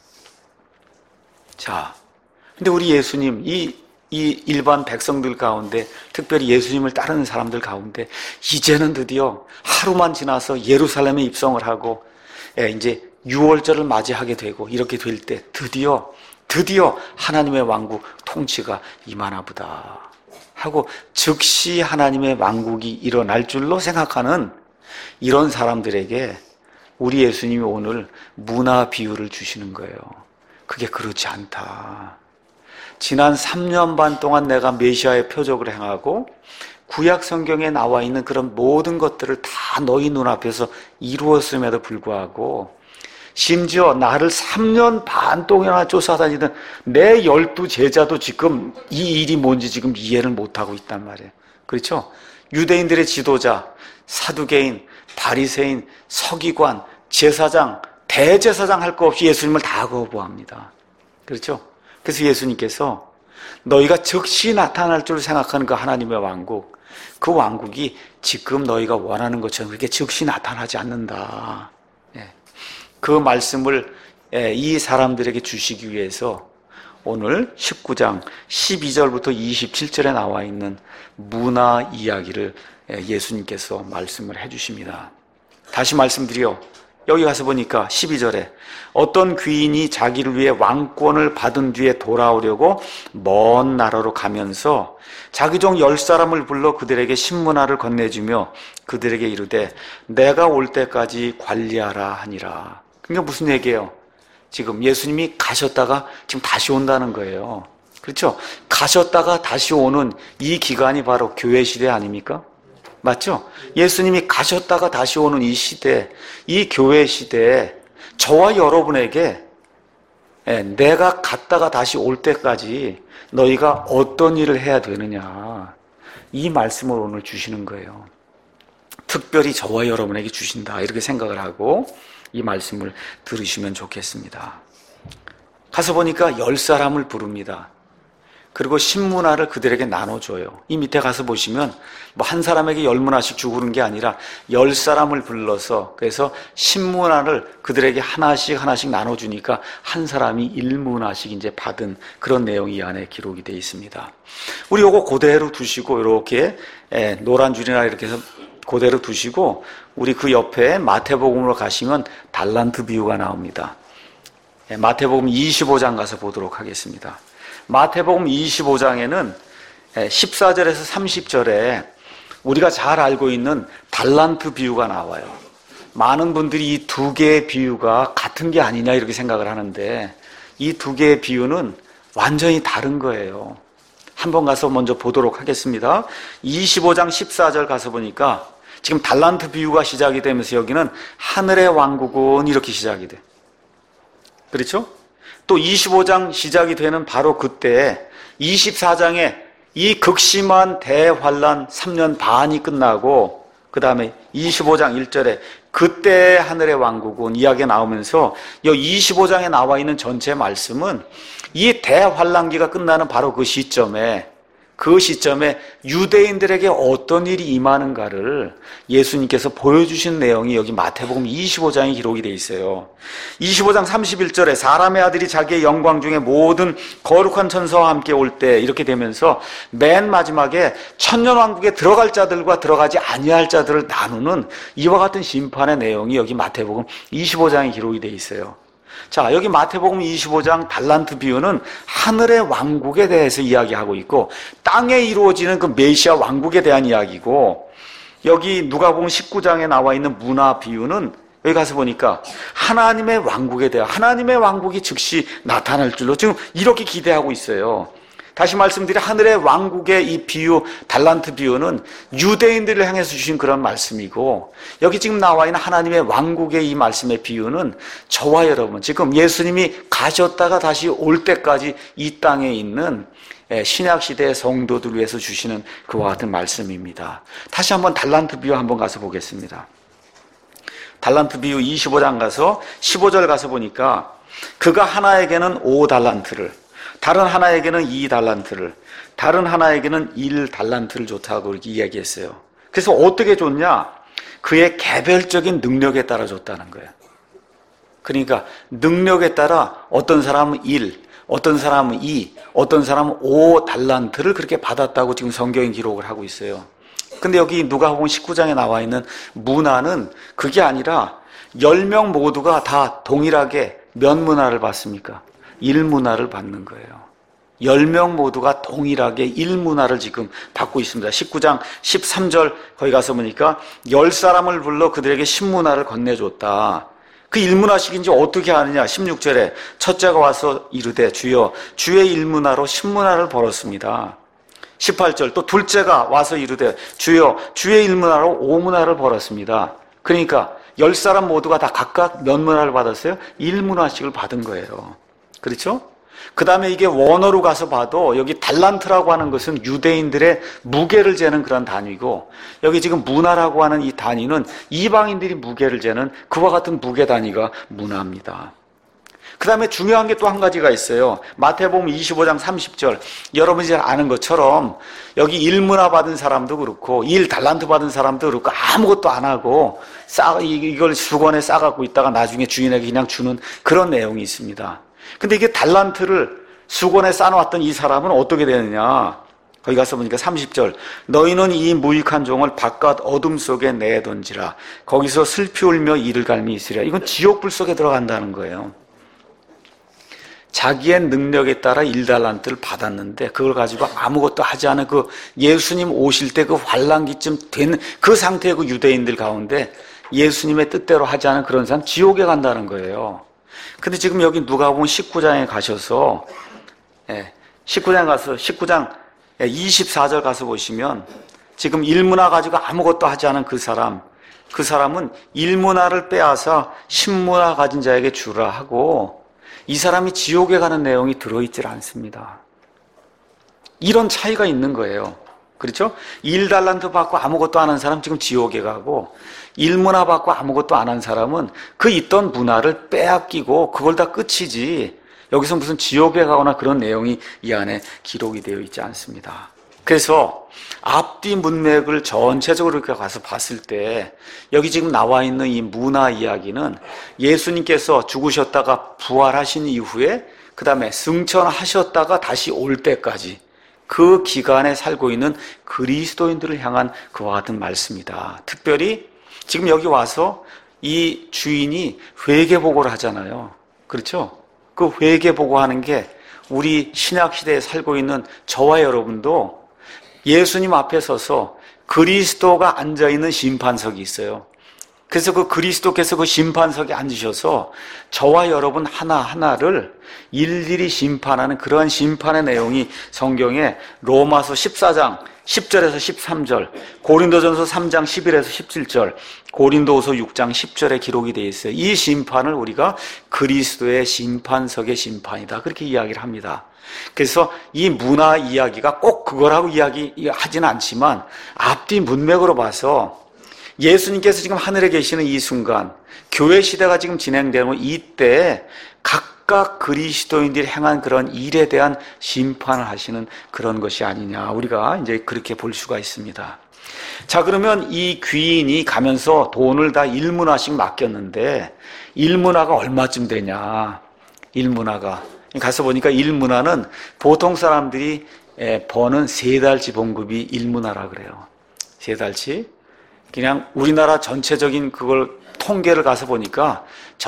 자, 근데 우리 예수님, 이 일반 백성들 가운데, 특별히 예수님을 따르는 사람들 가운데, 이제는 드디어 하루만 지나서 예루살렘에 입성을 하고, 이제 6월절을 맞이하게 되고, 이렇게 될 때, 드디어 하나님의 왕국 통치가 임하나 보다 하고, 즉시 하나님의 왕국이 일어날 줄로 생각하는 이런 사람들에게 우리 예수님이 오늘 문화 비유를 주시는 거예요. 그게 그렇지 않다. 지난 3년 반 동안 내가 메시아의 표적을 행하고 구약 성경에 나와 있는 그런 모든 것들을 다 너희 눈앞에서 이루었음에도 불구하고 심지어 나를 3년 반 동안이나 쫓아다니던 내 12제자도 지금 이 일이 뭔지 지금 이해를 못하고 있단 말이에요. 그렇죠? 유대인들의 지도자, 사두개인, 바리새인, 서기관, 제사장, 대제사장 할 거 없이 예수님을 다 거부합니다. 그렇죠? 그래서 예수님께서 너희가 즉시 나타날 줄 생각하는 그 하나님의 왕국, 그 왕국이 지금 너희가 원하는 것처럼 그렇게 즉시 나타나지 않는다. 그 말씀을 이 사람들에게 주시기 위해서 오늘 19장 12절부터 27절에 나와 있는 문화 이야기를 예수님께서 말씀을 해주십니다. 다시 말씀드려. 여기 가서 보니까 12절에 어떤 귀인이 자기를 위해 왕권을 받은 뒤에 돌아오려고 먼 나라로 가면서 자기 종 10사람을 불러 그들에게 신문화를 건네주며 그들에게 이르되 내가 올 때까지 관리하라 하니라. 그러니까 무슨 얘기예요? 지금 예수님이 가셨다가 지금 다시 온다는 거예요. 그렇죠? 가셨다가 다시 오는 이 기간이 바로 교회 시대 아닙니까? 맞죠? 예수님이 가셨다가 다시 오는 이 시대, 이 교회 시대에 저와 여러분에게 내가 갔다가 다시 올 때까지 너희가 어떤 일을 해야 되느냐, 이 말씀을 오늘 주시는 거예요. 특별히 저와 여러분에게 주신다, 이렇게 생각을 하고 이 말씀을 들으시면 좋겠습니다. 가서 보니까 10사람을 부릅니다. 그리고 신문화를 그들에게 나눠줘요. 이 밑에 가서 보시면 뭐 한 사람에게 10문화씩 주고 그런 게 아니라 10사람을 불러서 그래서 신문화를 그들에게 하나씩 나눠주니까 한 사람이 1문화씩 이제 받은 그런 내용이 이 안에 기록이 되어 있습니다. 우리 요거 그대로 두시고 이렇게 노란 줄이나 이렇게 해서 그대로 두시고 우리 그 옆에 마태복음으로 가시면 달란트 비유가 나옵니다. 마태복음 25장 가서 보도록 하겠습니다. 마태복음 25장에는 14절에서 30절에 우리가 잘 알고 있는 달란트 비유가 나와요. 많은 분들이 이 두 개의 비유가 같은 게 아니냐 이렇게 생각을 하는데 이 두 개의 비유는 완전히 다른 거예요. 한번 가서 먼저 보도록 하겠습니다. 25장 14절 가서 보니까 지금 달란트 비유가 시작이 되면서 여기는 하늘의 왕국은 이렇게 시작이 돼. 그렇죠? 또 25장 시작이 되는 바로 그때 24장에 이 극심한 대환란 3년 반이 끝나고 그 다음에 25장 1절에 그때 하늘의 왕국은 이야기가 나오면서 이 25장에 나와 있는 전체 말씀은 이 대환란기가 끝나는 바로 그 시점에 유대인들에게 어떤 일이 임하는가를 예수님께서 보여주신 내용이 여기 마태복음 25장에 기록이 되어 있어요. 25장 31절에 사람의 아들이 자기의 영광 중에 모든 거룩한 천사와 함께 올 때 이렇게 되면서 맨 마지막에 천년왕국에 들어갈 자들과 들어가지 아니할 자들을 나누는 이와 같은 심판의 내용이 여기 마태복음 25장에 기록이 되어 있어요. 자, 여기 마태복음 25장 달란트 비유는 하늘의 왕국에 대해서 이야기하고 있고 땅에 이루어지는 그 메시아 왕국에 대한 이야기고 여기 누가복음 19장에 나와 있는 문화 비유는 여기 가서 보니까 하나님의 왕국에 대한 하나님의 왕국이 즉시 나타날 줄로 지금 이렇게 기대하고 있어요. 다시 말씀드려 하늘의 왕국의 이 비유, 달란트 비유는 유대인들을 향해서 주신 그런 말씀이고 여기 지금 나와 있는 하나님의 왕국의 이 말씀의 비유는 저와 여러분 지금 예수님이 가셨다가 다시 올 때까지 이 땅에 있는 신약시대의 성도들 위해서 주시는 그와 같은 말씀입니다. 다시 한번 달란트 비유 한번 가서 보겠습니다. 달란트 비유 25장 가서 15절 가서 보니까 그가 하나에게는 5달란트를 다른 하나에게는 2달란트를, 다른 하나에게는 1달란트를 줬다고 이렇게 이야기했어요. 그래서 어떻게 줬냐? 그의 개별적인 능력에 따라 줬다는 거예요. 그러니까 능력에 따라 어떤 사람은 1, 어떤 사람은 2, 어떤 사람은 5달란트를 그렇게 받았다고 지금 성경이 기록을 하고 있어요. 근데 여기 누가복음 19장에 나와 있는 문화는 그게 아니라 10명 모두가 다 동일하게 몇 문화를 받습니까? 1문화를 받는 거예요. 10명 모두가 동일하게 1문화를 지금 받고 있습니다. 19장 13절 거기 가서 보니까 10사람을 불러 그들에게 10문화를 건네줬다. 그 1문화씩인지 어떻게 아느냐? 16절에 첫째가 와서 이르되 주여 주의 1문화로 10문화를 벌었습니다. 18절 또 둘째가 와서 이르되 주여 주의 1문화로 5문화를 벌었습니다. 그러니까 10사람 모두가 다 각각 몇 문화를 받았어요? 1문화씩을 받은 거예요. 그렇죠? 그 다음에 이게 원어로 가서 봐도 여기 달란트라고 하는 것은 유대인들의 무게를 재는 그런 단위고, 여기 지금 문화라고 하는 이 단위는 이방인들이 무게를 재는 그와 같은 무게 단위가 문화입니다. 그 다음에 중요한 게 또 한 가지가 있어요. 마태복음 25장 30절. 여러분이 잘 아는 것처럼 여기 1문화 받은 사람도 그렇고 1달란트 받은 사람도 그렇고 아무것도 안 하고 이걸 수건에 싸갖고 있다가 나중에 주인에게 그냥 주는 그런 내용이 있습니다. 근데 이게 달란트를 수건에 싸놓았던 이 사람은 어떻게 되느냐? 거기 가서 보니까 30절. 너희는 이 무익한 종을 바깥 어둠 속에 내던지라. 거기서 슬피 울며 이를 갈미 있으리라. 이건 지옥불 속에 들어간다는 거예요. 자기의 능력에 따라 1달란트를 받았는데 그걸 가지고 아무것도 하지 않은 그 예수님 오실 때 그 환란기쯤 된 그 상태의 그 유대인들 가운데 예수님의 뜻대로 하지 않은 그런 사람 지옥에 간다는 거예요. 근데 지금 여기 누가복음 19장에 가셔서 19장 가서 19장 24절 가서 보시면 지금 1문화 가지고 아무것도 하지 않은 그 사람은 1문화를 빼앗아 10문화 가진 자에게 주라 하고 이 사람이 지옥에 가는 내용이 들어있질 않습니다. 이런 차이가 있는 거예요. 그렇죠? 1달란트 받고 아무것도 안 한 사람 지금 지옥에 가고 1문화 받고 아무것도 안 한 사람은 그 있던 문화를 빼앗기고 그걸 다 끝이지 여기서 무슨 지옥에 가거나 그런 내용이 이 안에 기록이 되어 있지 않습니다. 그래서 앞뒤 문맥을 전체적으로 이렇게 가서 봤을 때 여기 지금 나와 있는 이 문화 이야기는 예수님께서 죽으셨다가 부활하신 이후에 그 다음에 승천하셨다가 다시 올 때까지 그 기간에 살고 있는 그리스도인들을 향한 그와 같은 말씀이다. 특별히 지금 여기 와서 이 주인이 회개보고를 하잖아요. 그렇죠? 그 회개보고하는 게 우리 신약시대에 살고 있는 저와 여러분도 예수님 앞에 서서 그리스도가 앉아있는 심판석이 있어요. 그래서 그 그리스도께서 그 심판석에 앉으셔서 저와 여러분 하나하나를 일일이 심판하는 그러한 심판의 내용이 성경에 로마서 14장 10절에서 13절, 고린도전서 3장 11에서 17절, 고린도후서 6장 10절에 기록이 되어 있어요. 이 심판을 우리가 그리스도의 심판석의 심판이다 그렇게 이야기를 합니다. 그래서 이 문화 이야기가 꼭 그거라고 이야기하지는 않지만 앞뒤 문맥으로 봐서 예수님께서 지금 하늘에 계시는 이 순간 교회 시대가 지금 진행되는 이때 각각 그리스도인들이 행한 그런 일에 대한 심판을 하시는 그런 것이 아니냐 우리가 이제 그렇게 볼 수가 있습니다. 자, 그러면 이 귀인이 가면서 돈을 다 1문화씩 맡겼는데 1문화가 얼마쯤 되냐? 1문화가 가서 보니까 1문화는 보통 사람들이 버는 3달치 봉급이 1문화라 그래요. 3달치. 그냥 우리나라 전체적인 그걸 통계를 가서 보니까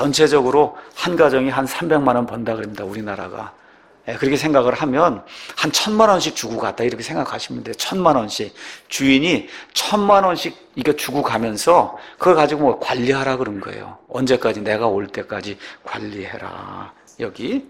전체적으로 한 가정이 한 300만 원 번다 그럽니다. 우리나라가. 그렇게 생각을 하면 한 1,000만 원씩 주고 갔다 이렇게 생각하시면 돼요. 1,000만 원씩. 주인이 1,000만 원씩 이거 주고 가면서 그걸 가지고 뭐 관리하라 그런 거예요. 언제까지? 내가 올 때까지 관리해라. 여기.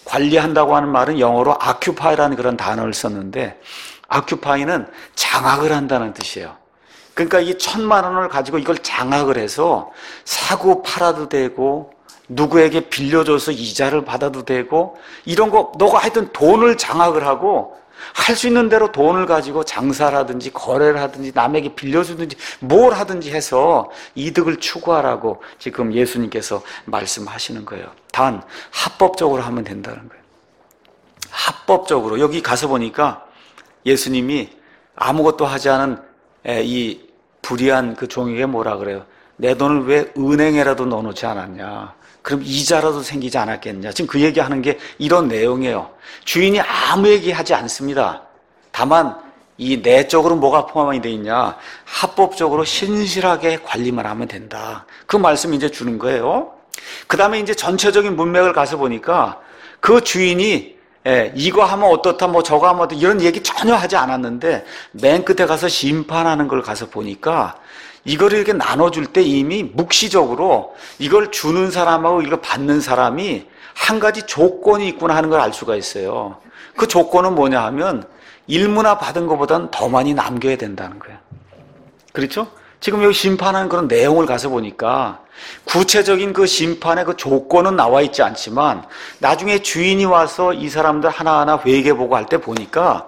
관리한다고 하는 말은 영어로 occupy라는 그런 단어를 썼는데 occupy는 장악을 한다는 뜻이에요. 그러니까 이 1,000만 원을 가지고 이걸 장악을 해서 사고 팔아도 되고 누구에게 빌려줘서 이자를 받아도 되고 이런 거 너가 하여튼 돈을 장악을 하고 할 수 있는 대로 돈을 가지고 장사를 하든지 거래를 하든지 남에게 빌려주든지 뭘 하든지 해서 이득을 추구하라고 지금 예수님께서 말씀하시는 거예요. 단 합법적으로 하면 된다는 거예요. 합법적으로 여기 가서 보니까 예수님이 아무것도 하지 않은 이 불의한 그 종에게 뭐라 그래요? 내 돈을 왜 은행에라도 넣어놓지 않았냐? 그럼 이자라도 생기지 않았겠냐? 지금 그 얘기하는 게 이런 내용이에요. 주인이 아무 얘기하지 않습니다. 다만 이 내적으로 뭐가 포함이 돼 있냐? 합법적으로 신실하게 관리만 하면 된다. 그 말씀 이제 주는 거예요. 그 다음에 이제 전체적인 문맥을 가서 보니까 그 주인이 이거 하면 어떻다, 뭐 저거 하면 어떻다, 이런 얘기 전혀 하지 않았는데 맨 끝에 가서 심판하는 걸 가서 보니까 이거를 이렇게 나눠줄 때 이미 묵시적으로 이걸 주는 사람하고 이걸 받는 사람이 한 가지 조건이 있구나 하는 걸 알 수가 있어요. 그 조건은 뭐냐 하면 일문화 받은 것보다는 더 많이 남겨야 된다는 거예요. 그렇죠? 지금 여기 심판하는 그런 내용을 가서 보니까 구체적인 그 심판의 그 조건은 나와 있지 않지만 나중에 주인이 와서 이 사람들 하나하나 회개보고 할 때 보니까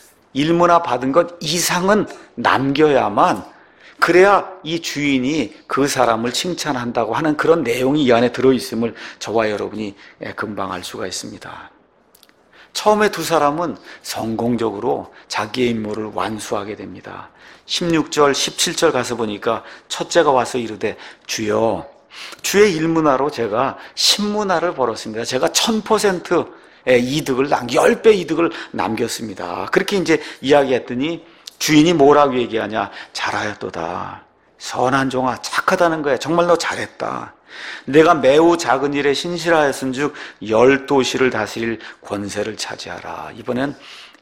일문화 받은 것 이상은 남겨야만 그래야 이 주인이 그 사람을 칭찬한다고 하는 그런 내용이 이 안에 들어있음을 저와 여러분이 금방 알 수가 있습니다. 처음에 두 사람은 성공적으로 자기의 임무를 완수하게 됩니다. 16절, 17절 가서 보니까 첫째가 와서 이르되 주여, 주의 일문화로 제가 10문화를 벌었습니다. 제가 1000%의 이득을 10배 이득을 남겼습니다. 그렇게 이제 이야기했더니 주인이 뭐라고 얘기하냐? 잘하였도다. 선한 종아, 착하다는 거야. 정말 너 잘했다. 내가 매우 작은 일에 신실하였은즉 10도시를 다스릴 권세를 차지하라. 이번엔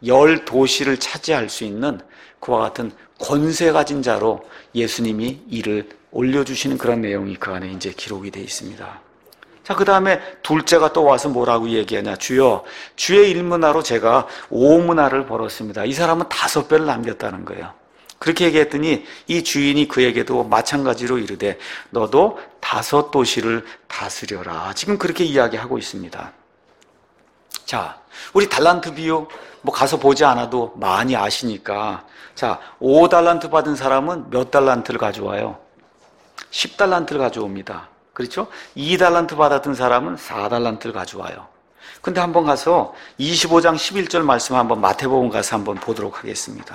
10도시를 차지할 수 있는 그와 같은 권세 가진 자로 예수님이 이를 올려주시는 그런 내용이 그 안에 이제 기록이 되어 있습니다. 자, 그 다음에 둘째가 또 와서 뭐라고 얘기하냐? 주여, 주의 일문화로 제가 5문화를 벌었습니다. 이 사람은 5배를 남겼다는 거예요. 그렇게 얘기했더니 이 주인이 그에게도 마찬가지로 이르되 너도 5도시를 다스려라. 지금 그렇게 이야기하고 있습니다. 자, 우리 달란트 비유 뭐 가서 보지 않아도 많이 아시니까, 자, 5달란트 받은 사람은 몇 달란트를 가져와요? 10달란트를 가져옵니다. 그렇죠? 2달란트 받았던 사람은 4달란트를 가져와요. 근데 한번 가서 25장 11절 말씀 한번 마태복음 가서 한번 보도록 하겠습니다.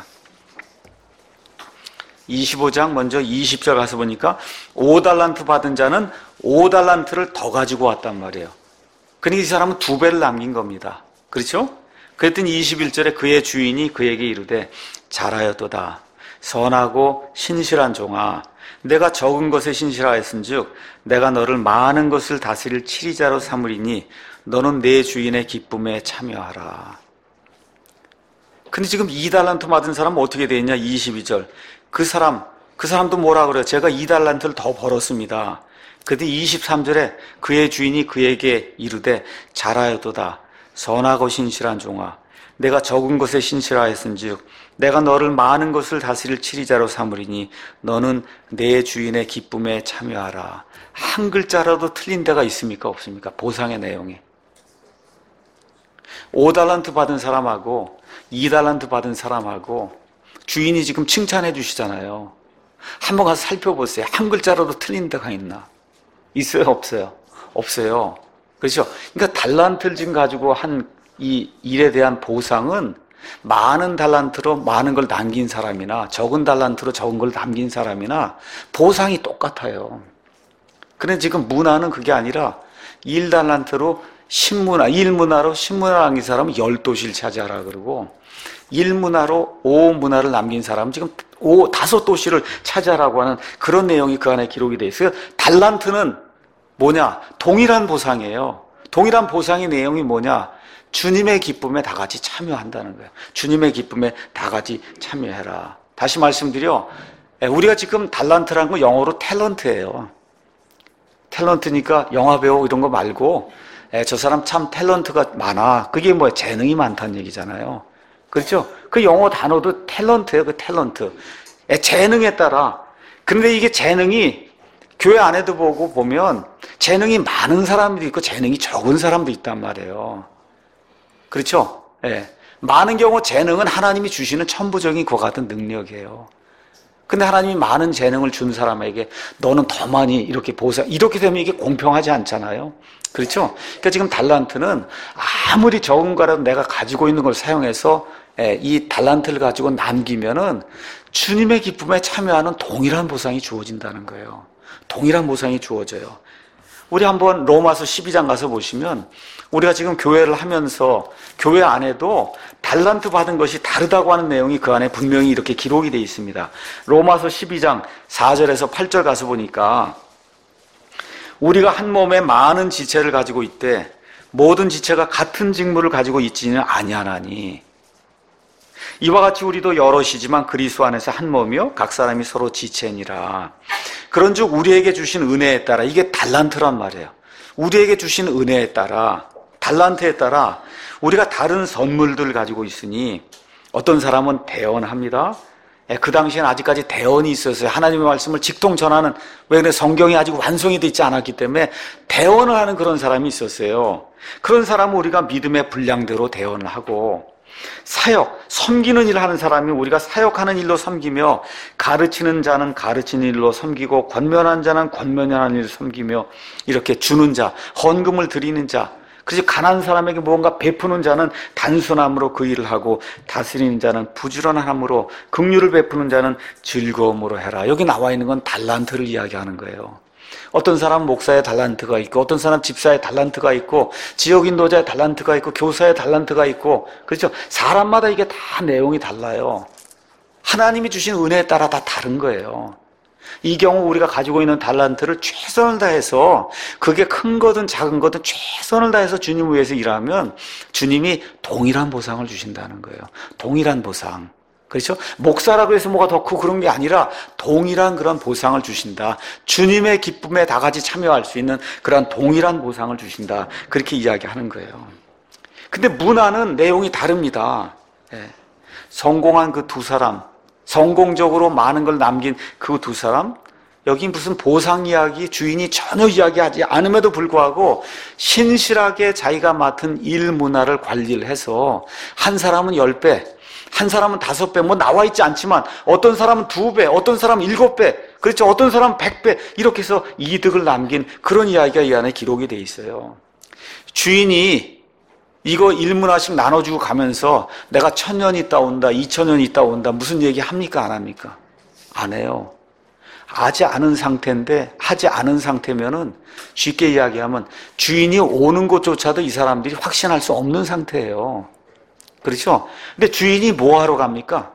25장 먼저 20절 가서 보니까 5달란트 받은 자는 5달란트를 더 가지고 왔단 말이에요. 그러니까 이 사람은 2배를 남긴 겁니다. 그렇죠? 그랬더니 21절에 그의 주인이 그에게 이르되 잘하였도다. 선하고 신실한 종아, 내가 적은 것에 신실하였은즉 내가 너를 많은 것을 다스릴 치리자로 삼으리니 너는 내 주인의 기쁨에 참여하라. 근데 지금 2달란트 받은 사람은 어떻게 되어 있냐? 22절. 그 사람도 뭐라 그래요? 제가 2달란트를 더 벌었습니다. 그때 23절에 그의 주인이 그에게 이르되 잘하였도다. 선하고 신실한 종아, 내가 적은 것에 신실하였은즉 내가 너를 많은 것을 다스릴 치리자로 삼으리니 너는 내 주인의 기쁨에 참여하라. 한 글자라도 틀린 데가 있습니까? 없습니까? 보상의 내용에. 5달란트 받은 사람하고 2달란트 받은 사람하고 주인이 지금 칭찬해 주시잖아요. 한번 가서 살펴보세요. 한 글자라도 틀린 데가 있나? 있어요? 없어요? 없어요. 그렇죠? 그러니까 달란트를 지금 가지고 한 이 일에 대한 보상은 많은 달란트로 많은 걸 남긴 사람이나 적은 달란트로 적은 걸 남긴 사람이나 보상이 똑같아요. 그런데 지금 문화는 그게 아니라 1달란트로 10문화, 1문화로 10문화를 남긴 사람은 10도시를 차지하라 그러고 1문화로 5문화를 남긴 사람은 지금 5도시를 차지하라고 하는 그런 내용이 그 안에 기록이 되어 있어요. 달란트는 뭐냐? 동일한 보상이에요. 동일한 보상의 내용이 뭐냐? 주님의 기쁨에 다 같이 참여한다는 거예요. 주님의 기쁨에 다 같이 참여해라. 다시 말씀드려, 우리가 지금 달란트라는 건 영어로 탤런트예요. 탤런트니까 영화배우 이런 거 말고 저 사람 참 탤런트가 많아. 그게 뭐야? 재능이 많다는 얘기잖아요. 그렇죠? 그 영어 단어도 탤런트예요. 그 탤런트. 재능에 따라. 근데 이게 재능이 교회 안에도 보면 재능이 많은 사람도 있고 재능이 적은 사람도 있단 말이에요. 그렇죠? 예. 많은 경우 재능은 하나님이 주시는 천부적인 그와 같은 능력이에요. 근데 하나님이 많은 재능을 준 사람에게 너는 더 많이 이렇게 이렇게 되면 이게 공평하지 않잖아요. 그렇죠? 그러니까 지금 달란트는 아무리 적은 거라도 내가 가지고 있는 걸 사용해서 이 달란트를 가지고 남기면은 주님의 기쁨에 참여하는 동일한 보상이 주어진다는 거예요. 동일한 보상이 주어져요. 우리 한번 로마서 12장 가서 보시면 우리가 지금 교회를 하면서 교회 안에도 달란트 받은 것이 다르다고 하는 내용이 그 안에 분명히 이렇게 기록이 되어 있습니다. 로마서 12장 4절에서 8절 가서 보니까 우리가 한 몸에 많은 지체를 가지고 있되 모든 지체가 같은 직무를 가지고 있지는 아니하나니 이와 같이 우리도 여럿이지만 그리스도 안에서 한 몸이요 각 사람이 서로 지체니라. 그런즉 우리에게 주신 은혜에 따라, 이게 달란트란 말이에요. 우리에게 주신 은혜에 따라, 달란트에 따라 우리가 다른 선물들 가지고 있으니 어떤 사람은 대언합니다. 그 당시에는 아직까지 대언이 있었어요. 하나님의 말씀을 직통 전하는, 왜 그래? 성경이 아직 완성이 되지 않았기 때문에 대언을 하는 그런 사람이 있었어요. 그런 사람은 우리가 믿음의 분량대로 대언을 하고, 사역, 섬기는 일을 하는 사람이 우리가 사역하는 일로 섬기며, 가르치는 자는 가르치는 일로 섬기고, 권면한 자는 권면하는 일로 섬기며, 이렇게 주는 자, 헌금을 드리는 자, 그래서 가난한 사람에게 무언가 베푸는 자는 단순함으로 그 일을 하고, 다스리는 자는 부지런함으로, 긍휼을 베푸는 자는 즐거움으로 해라. 여기 나와 있는 건 달란트를 이야기하는 거예요. 어떤 사람은 목사의 달란트가 있고, 어떤 사람은 집사의 달란트가 있고, 지역인도자의 달란트가 있고, 교사의 달란트가 있고, 그렇죠? 사람마다 이게 다 내용이 달라요. 하나님이 주신 은혜에 따라 다 다른 거예요. 이 경우 우리가 가지고 있는 달란트를 최선을 다해서, 그게 큰 거든 작은 거든 최선을 다해서 주님을 위해서 일하면 주님이 동일한 보상을 주신다는 거예요. 동일한 보상. 그렇죠? 목사라고 해서 뭐가 더 크고 그런 게 아니라 동일한 그런 보상을 주신다. 주님의 기쁨에 다 같이 참여할 수 있는 그런 동일한 보상을 주신다. 그렇게 이야기하는 거예요. 근데 문화는 내용이 다릅니다. 성공한 그 두 사람, 성공적으로 많은 걸 남긴 그 두 사람, 여기 무슨 보상 이야기, 주인이 전혀 이야기하지 않음에도 불구하고 신실하게 자기가 맡은 일 문화를 관리를 해서 한 사람은 10배, 한 사람은 5배, 뭐 나와 있지 않지만 어떤 사람은 2배, 어떤 사람은 7배, 그렇죠? 어떤 사람은 100배, 이렇게 해서 이득을 남긴 그런 이야기가 이 안에 기록이 돼 있어요. 주인이 이거 1문화씩 나눠주고 가면서 내가 1000년 있다 온다, 2000년 있다 온다, 무슨 얘기 합니까? 안 합니까? 안 해요. 하지 않은 상태면은 쉽게 이야기하면 주인이 오는 곳조차도 이 사람들이 확신할 수 없는 상태예요. 그렇죠? 근데 주인이 뭐 하러 갑니까?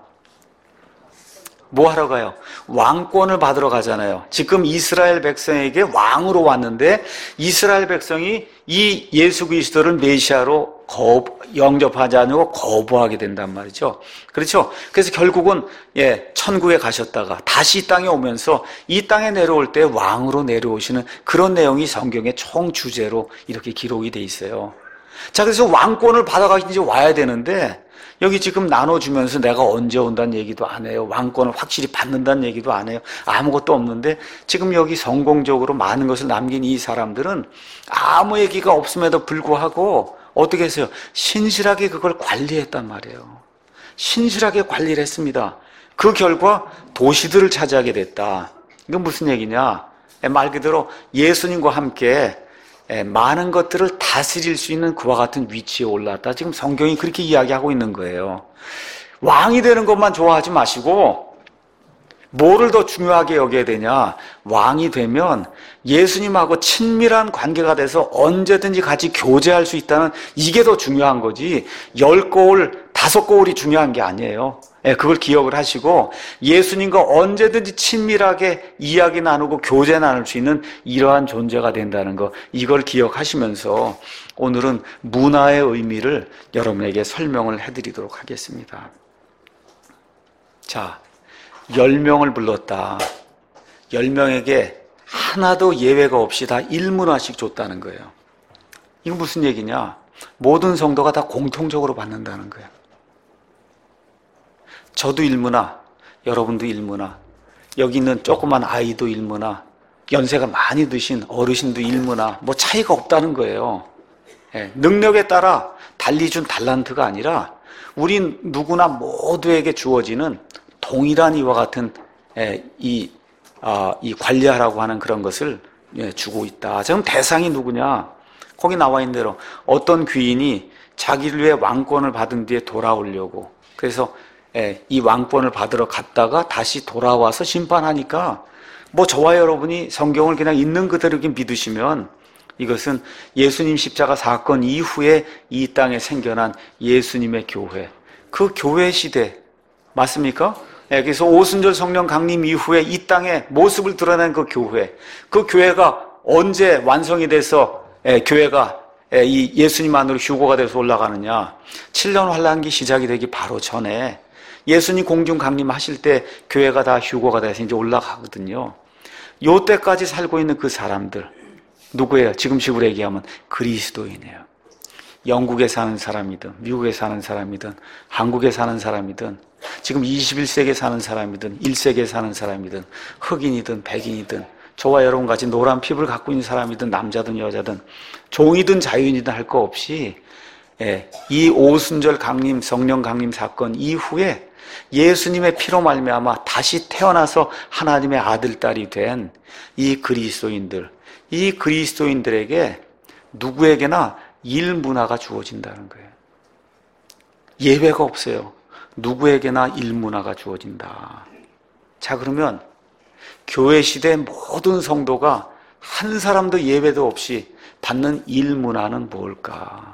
뭐 하러 가요? 왕권을 받으러 가잖아요. 지금 이스라엘 백성에게 왕으로 왔는데 이스라엘 백성이 이 예수 그리스도를 메시아로 영접하지 않고 거부하게 된단 말이죠. 그렇죠? 그래서 결국은 천국에 가셨다가 다시 이 땅에 오면서 이 땅에 내려올 때 왕으로 내려오시는 그런 내용이 성경의 총 주제로 이렇게 기록이 돼 있어요. 자, 그래서 왕권을 받아가기 이제 와야 되는데 여기 지금 나눠주면서 내가 언제 온다는 얘기도 안 해요. 왕권을 확실히 받는다는 얘기도 안 해요. 아무것도 없는데 지금 여기 성공적으로 많은 것을 남긴 이 사람들은 아무 얘기가 없음에도 불구하고 어떻게 했어요? 신실하게 그걸 관리했단 말이에요. 신실하게 관리를 했습니다. 그 결과 도시들을 차지하게 됐다. 이건 무슨 얘기냐? 말 그대로 예수님과 함께 많은 것들을 다스릴 수 있는 그와 같은 위치에 올랐다. 지금 성경이 그렇게 이야기하고 있는 거예요. 왕이 되는 것만 좋아하지 마시고 뭐를 더 중요하게 여겨야 되냐? 왕이 되면 예수님하고 친밀한 관계가 돼서 언제든지 같이 교제할 수 있다는 이게 더 중요한 거지 10거울, 5거울이 중요한 게 아니에요. 그걸 기억을 하시고 예수님과 언제든지 친밀하게 이야기 나누고 교제 나눌 수 있는 이러한 존재가 된다는 거, 이걸 기억하시면서 오늘은 문화의 의미를 여러분에게 설명을 해드리도록 하겠습니다. 자, 10명을 불렀다. 10명에게 하나도 예외가 없이 다 1문화씩 줬다는 거예요. 이거 무슨 얘기냐? 모든 성도가 다 공통적으로 받는다는 거예요. 저도 1문화, 여러분도 1문화, 여기 있는 조그만 아이도 1문화, 연세가 많이 드신 어르신도 1문화, 뭐 차이가 없다는 거예요. 능력에 따라 달리 준 달란트가 아니라 우리 누구나 모두에게 주어지는 동일한 이와 같은 이 관리하라고 하는 그런 것을 주고 있다. 지금 대상이 누구냐? 거기 나와 있는 대로 어떤 귀인이 자기를 위해 왕권을 받은 뒤에 돌아오려고, 그래서 이 왕권을 받으러 갔다가 다시 돌아와서 심판하니까, 뭐 저와 여러분이 성경을 그냥 있는 그대로 믿으시면 이것은 예수님 십자가 사건 이후에 이 땅에 생겨난 예수님의 교회, 그 교회 시대 맞습니까? 그래서 오순절 성령 강림 이후에 이 땅에 모습을 드러낸 그 교회가 언제 완성이 돼서 교회가 이 예수님 안으로 휴거가 돼서 올라가느냐? 7년 환란기 시작이 되기 바로 전에 예수님 공중 강림하실 때 교회가 다 휴거가 돼서 이제 올라가거든요. 요 때까지 살고 있는 그 사람들 누구예요? 지금식으로 얘기하면 그리스도인이에요. 영국에 사는 사람이든 미국에 사는 사람이든 한국에 사는 사람이든 지금 21세기에 사는 사람이든 1세기에 사는 사람이든 흑인이든 백인이든 저와 여러분 같이 노란 피부를 갖고 있는 사람이든 남자든 여자든 종이든 자유인이든 할 거 없이 이 오순절 강림 성령 강림 사건 이후에 예수님의 피로 말미암아 다시 태어나서 하나님의 아들 딸이 된 이 그리스도인들에게 누구에게나 일 문화가 주어진다는 거예요. 예외가 없어요. 누구에게나 일 문화가 주어진다. 자, 그러면 교회 시대 모든 성도가 한 사람도 예외도 없이 받는 일 문화는 뭘까?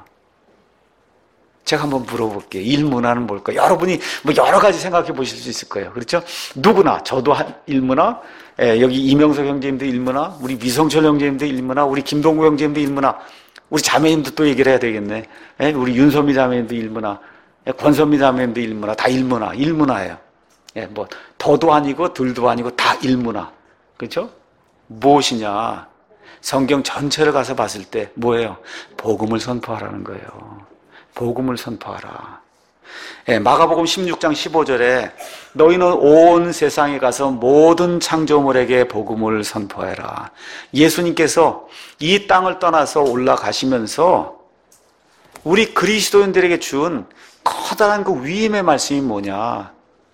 제가 한번 물어볼게요. 일 문화는 뭘까? 여러분이 뭐 여러 가지 생각해 보실 수 있을 거예요. 그렇죠? 누구나, 저도 한 일 문화, 여기 이명석 형제님도 일 문화, 우리 미성철 형제님도 일 문화, 우리 김동구 형제님도 일 문화, 우리 자매님도 또 얘기를 해야 되겠네. 우리 윤선미 자매님도 일 문화, 권선미 자매님도 일 문화, 다 일 문화예요. 뭐 더도 아니고 덜도 아니고 다 일 문화. 그렇죠? 무엇이냐? 성경 전체를 가서 봤을 때 뭐예요? 복음을 선포하라는 거예요. 복음을 선포하라. 마가복음 16장 15절에 너희는 온 세상에 가서 모든 창조물에게 복음을 선포해라. 예수님께서 이 땅을 떠나서 올라가시면서 우리 그리스도인들에게 준 커다란 그 위임의 말씀이 뭐냐?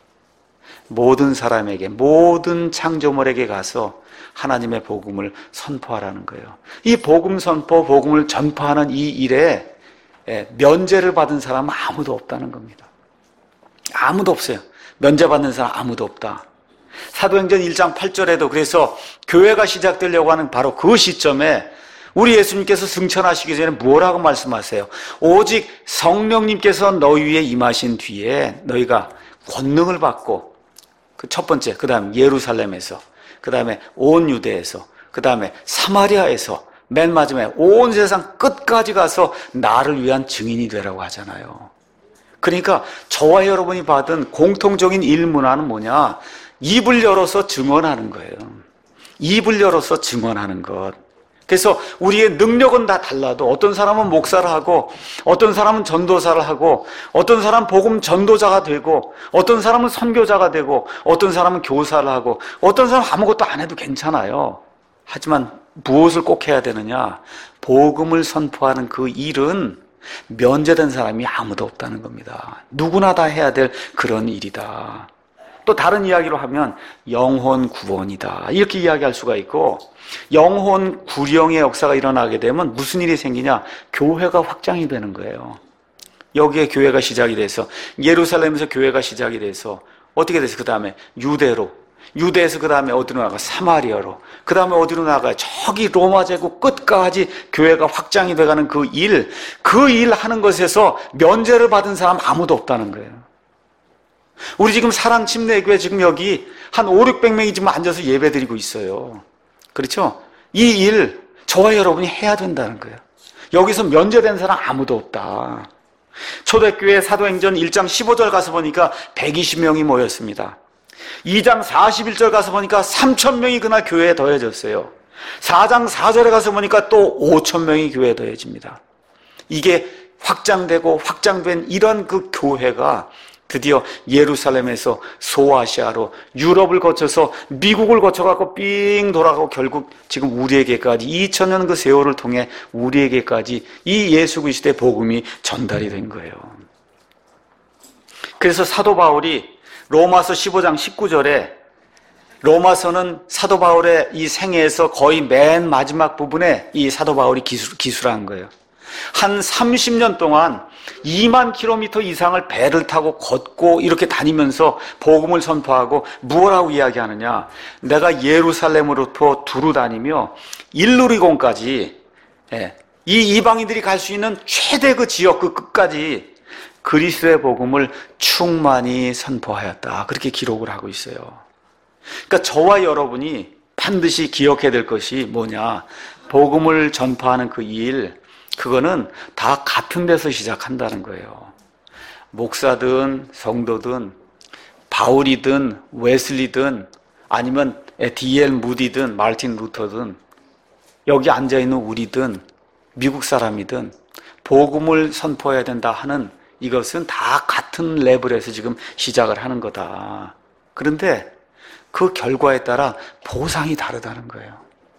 모든 사람에게, 모든 창조물에게 가서 하나님의 복음을 선포하라는 거예요. 이 복음 선포, 복음을 전파하는 이 일에 면제를 받은 사람은 아무도 없다는 겁니다. 아무도 없어요. 면제받는 사람 아무도 없다. 사도행전 1장 8절에도 그래서 교회가 시작되려고 하는 바로 그 시점에 우리 예수님께서 승천하시기 전에 뭐라고 말씀하세요? 오직 성령님께서 너희 위에 임하신 뒤에 너희가 권능을 받고, 그 첫 번째, 그 다음 예루살렘에서, 그 다음에 온 유대에서, 그 다음에 사마리아에서, 맨 마지막에 온 세상 끝까지 가서 나를 위한 증인이 되라고 하잖아요. 그러니까 저와 여러분이 받은 공통적인 일 문화는 뭐냐? 입을 열어서 증언하는 거예요. 입을 열어서 증언하는 것. 그래서 우리의 능력은 다 달라도 어떤 사람은 목사를 하고, 어떤 사람은 전도사를 하고, 어떤 사람은 복음 전도자가 되고, 어떤 사람은 선교자가 되고, 어떤 사람은 교사를 하고, 어떤 사람은 아무것도 안 해도 괜찮아요. 하지만 무엇을 꼭 해야 되느냐? 복음을 선포하는 그 일은 면제된 사람이 아무도 없다는 겁니다. 누구나 다 해야 될 그런 일이다. 또 다른 이야기로 하면 영혼 구원이다. 이렇게 이야기할 수가 있고, 영혼 구령의 역사가 일어나게 되면 무슨 일이 생기냐? 교회가 확장이 되는 거예요. 여기에 교회가 시작이 돼서 예루살렘에서 교회가 시작이 돼서 어떻게 돼서 그 다음에 유대에서 그 다음에 어디로 나가? 사마리아로. 그 다음에 어디로 나가요? 저기 로마 제국 끝까지 교회가 확장이 돼가는 그 일 하는 것에서 면제를 받은 사람 아무도 없다는 거예요. 우리 지금 사랑 침례교회 지금 여기 한 500~600명이 지금 앉아서 예배 드리고 있어요. 그렇죠? 이 일 저와 여러분이 해야 된다는 거예요. 여기서 면제된 사람 아무도 없다. 초대교회 사도행전 1장 15절 가서 보니까 120명이 모였습니다. 2장 41절 가서 보니까 3,000명이 그날 교회에 더해졌어요. 4장 4절에 가서 보니까 또 5,000명이 교회에 더해집니다. 이게 확장되고 확장된 이런 그 교회가 드디어 예루살렘에서 소아시아로 유럽을 거쳐서 미국을 거쳐갖고 삥 돌아가고 결국 지금 우리에게까지 2000년 그 세월을 통해 우리에게까지 이 예수 그리스도의 복음이 전달이 된 거예요. 그래서 사도 바울이 로마서 15장 19절에 로마서는 사도 바울의 이 생애에서 거의 맨 마지막 부분에 이 사도 바울이 기술한 거예요. 한 30년 동안 2만 킬로미터 이상을 배를 타고 걷고 이렇게 다니면서 복음을 선포하고 무엇라고 이야기하느냐? 내가 예루살렘으로부터 두루 다니며 일루리곤까지, 이 이방인들이 갈 수 있는 최대 그 지역 그 끝까지 그리스도의 복음을 충만히 선포하였다. 그렇게 기록을 하고 있어요. 그러니까 저와 여러분이 반드시 기억해야 될 것이 뭐냐? 복음을 전파하는 그 일, 그거는 다 같은 데서 시작한다는 거예요. 목사든 성도든 바울이든 웨슬리든 아니면 D.L. 무디든 마르틴 루터든 여기 앉아있는 우리든 미국 사람이든 복음을 선포해야 된다 하는 이것은 다 같은 레벨에서 지금 시작을 하는 거다. 그런데 그 결과에 따라 보상이 다르다는 거예요.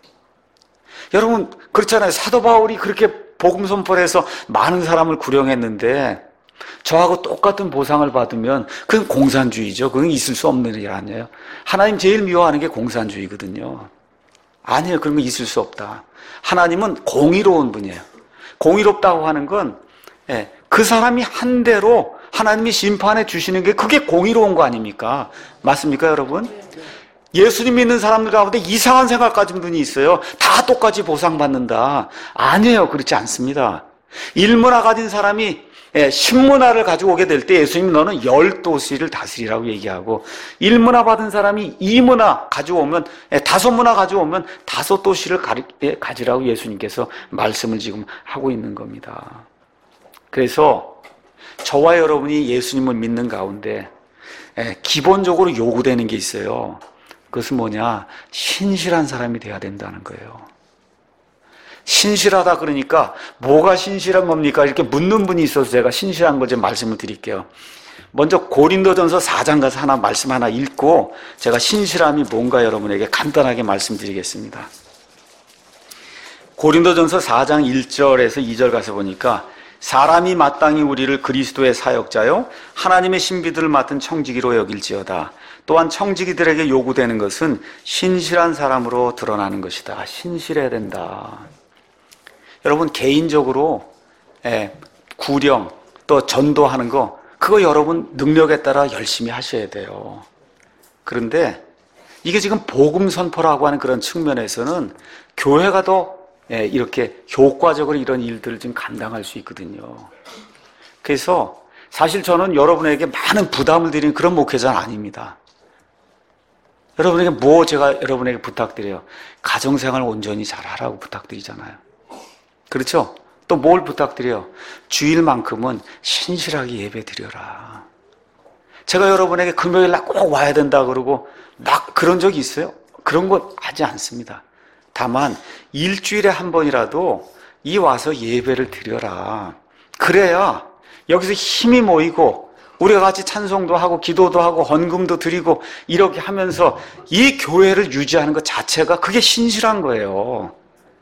여러분 그렇잖아요. 사도 바울이 그렇게 복음 선포를 해서 많은 사람을 구령했는데 저하고 똑같은 보상을 받으면 그건 공산주의죠. 그건 있을 수 없는 일 아니에요. 하나님 제일 미워하는 게 공산주의거든요. 아니에요. 그런 거 있을 수 없다. 하나님은 공의로운 분이에요. 공의롭다고 하는 건 그 사람이 한 대로 하나님이 심판해 주시는 게 그게 공의로운 거 아닙니까? 맞습니까 여러분? 예수님 믿는 사람들 가운데 이상한 생각 가진 분이 있어요. 다 똑같이 보상받는다. 아니에요. 그렇지 않습니다. 일문화 가진 사람이 신문화를 가지고 오게 될 때 예수님이 너는 10도시를 다스리라고 얘기하고, 일문화 받은 사람이 이문화 가지고 오면, 5문화 가지고 오면 5도시를 가지라고 예수님께서 말씀을 지금 하고 있는 겁니다. 그래서 저와 여러분이 예수님을 믿는 가운데 기본적으로 요구되는 게 있어요. 그것은 뭐냐? 신실한 사람이 돼야 된다는 거예요. 신실하다 그러니까 뭐가 신실한 겁니까? 이렇게 묻는 분이 있어서 제가 신실한 걸 좀 말씀을 드릴게요. 먼저 고린도전서 4장 가서 말씀 하나 읽고 제가 신실함이 뭔가 여러분에게 간단하게 말씀드리겠습니다. 고린도전서 4장 1절에서 2절 가서 보니까 사람이 마땅히 우리를 그리스도의 사역자요 하나님의 신비들을 맡은 청지기로 여길지어다. 또한 청지기들에게 요구되는 것은 신실한 사람으로 드러나는 것이다. 신실해야 된다. 여러분 개인적으로 구령 또 전도하는 거 그거 여러분 능력에 따라 열심히 하셔야 돼요. 그런데 이게 지금 복음 선포라고 하는 그런 측면에서는 교회가 더 이렇게 효과적으로 이런 일들을 좀 감당할 수 있거든요. 그래서 사실 저는 여러분에게 많은 부담을 드리는 그런 목회자는 아닙니다. 여러분에게 제가 여러분에게 부탁드려요? 가정생활 온전히 잘하라고 부탁드리잖아요. 그렇죠? 또 뭘 부탁드려요? 주일만큼은 신실하게 예배 드려라. 제가 여러분에게 금요일날 꼭 와야 된다 그러고 막 그런 적이 있어요? 그런 거 하지 않습니다. 다만 일주일에 한 번이라도 와서 예배를 드려라. 그래야 여기서 힘이 모이고 우리가 같이 찬송도 하고 기도도 하고 헌금도 드리고 이렇게 하면서 이 교회를 유지하는 것 자체가 그게 신실한 거예요.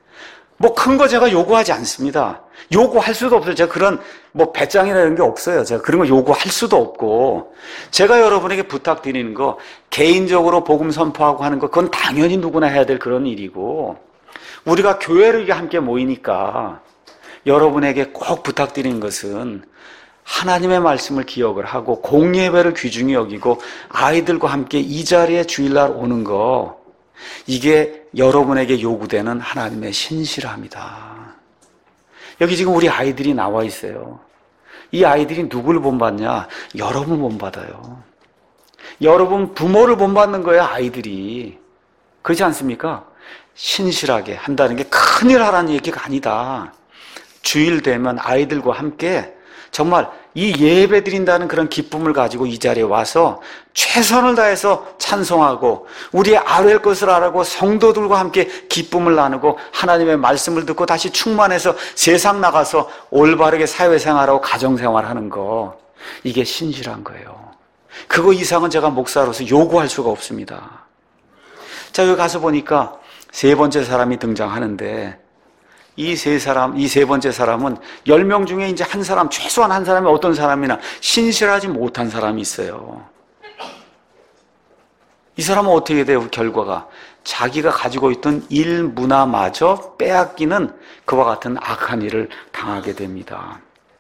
큰 거 제가 요구하지 않습니다. 요구할 수도 없어요. 제가 그런 배짱이나 이런 게 없어요. 제가 그런 거 요구할 수도 없고, 제가 여러분에게 부탁드리는 거 개인적으로 복음 선포하고 하는 거 그건 당연히 누구나 해야 될 그런 일이고, 우리가 교회를 함께 모이니까 여러분에게 꼭 부탁드리는 것은 하나님의 말씀을 기억을 하고 공예배를 귀중히 여기고 아이들과 함께 이 자리에 주일날 오는 거, 이게 여러분에게 요구되는 하나님의 신실함이다. 여기 지금 우리 아이들이 나와 있어요. 이 아이들이 누구를 본받냐? 여러분 본받아요. 여러분 부모를 본받는 거예요, 아이들이. 그렇지 않습니까? 신실하게 한다는 게 큰일 하라는 얘기가 아니다. 주일 되면 아이들과 함께 정말 이 예배 드린다는 그런 기쁨을 가지고 이 자리에 와서 최선을 다해서 찬송하고 우리의 아뢰 것을 알고 성도들과 함께 기쁨을 나누고 하나님의 말씀을 듣고 다시 충만해서 세상 나가서 올바르게 사회생활하고 가정생활하는 거, 이게 신실한 거예요. 그거 이상은 제가 목사로서 요구할 수가 없습니다. 자, 여기 가서 보니까 세 번째 사람이 등장하는데, 이 세 번째 사람은 10명 중에 이제 한 사람, 최소한 한 사람이 어떤 사람이나 신실하지 못한 사람이 있어요. 이 사람은 어떻게 돼요? 결과가 자기가 가지고 있던 일 문화마저 빼앗기는 그와 같은 악한 일을 당하게 됩니다.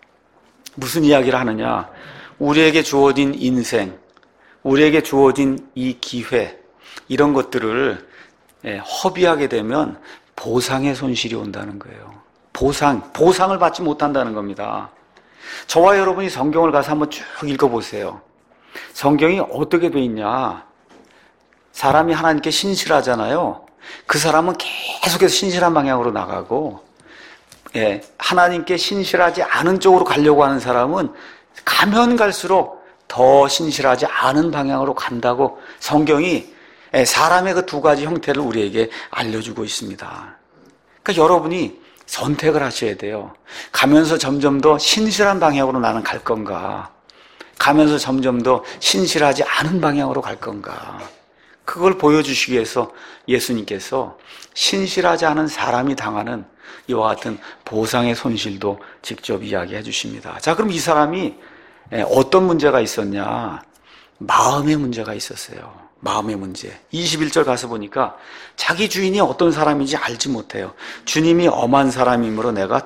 무슨 이야기를 하느냐? 우리에게 주어진 인생, 우리에게 주어진 이 기회, 이런 것들을 허비하게 되면 보상의 손실이 온다는 거예요. 보상을 받지 못한다는 겁니다. 저와 여러분이 성경을 가서 한번 쭉 읽어보세요. 성경이 어떻게 돼 있냐? 사람이 하나님께 신실하잖아요. 그 사람은 계속해서 신실한 방향으로 나가고, 하나님께 신실하지 않은 쪽으로 가려고 하는 사람은 가면 갈수록 더 신실하지 않은 방향으로 간다고 성경이 사람의 그 두 가지 형태를 우리에게 알려주고 있습니다. 그러니까 여러분이 선택을 하셔야 돼요. 가면서 점점 더 신실한 방향으로 나는 갈 건가? 가면서 점점 더 신실하지 않은 방향으로 갈 건가? 그걸 보여주시기 위해서 예수님께서 신실하지 않은 사람이 당하는 이와 같은 보상의 손실도 직접 이야기해 주십니다. 자, 그럼 이 사람이 어떤 문제가 있었냐? 마음의 문제가 있었어요. 마음의 문제. 21절 가서 보니까 자기 주인이 어떤 사람인지 알지 못해요. 주님이 엄한 사람이므로 내가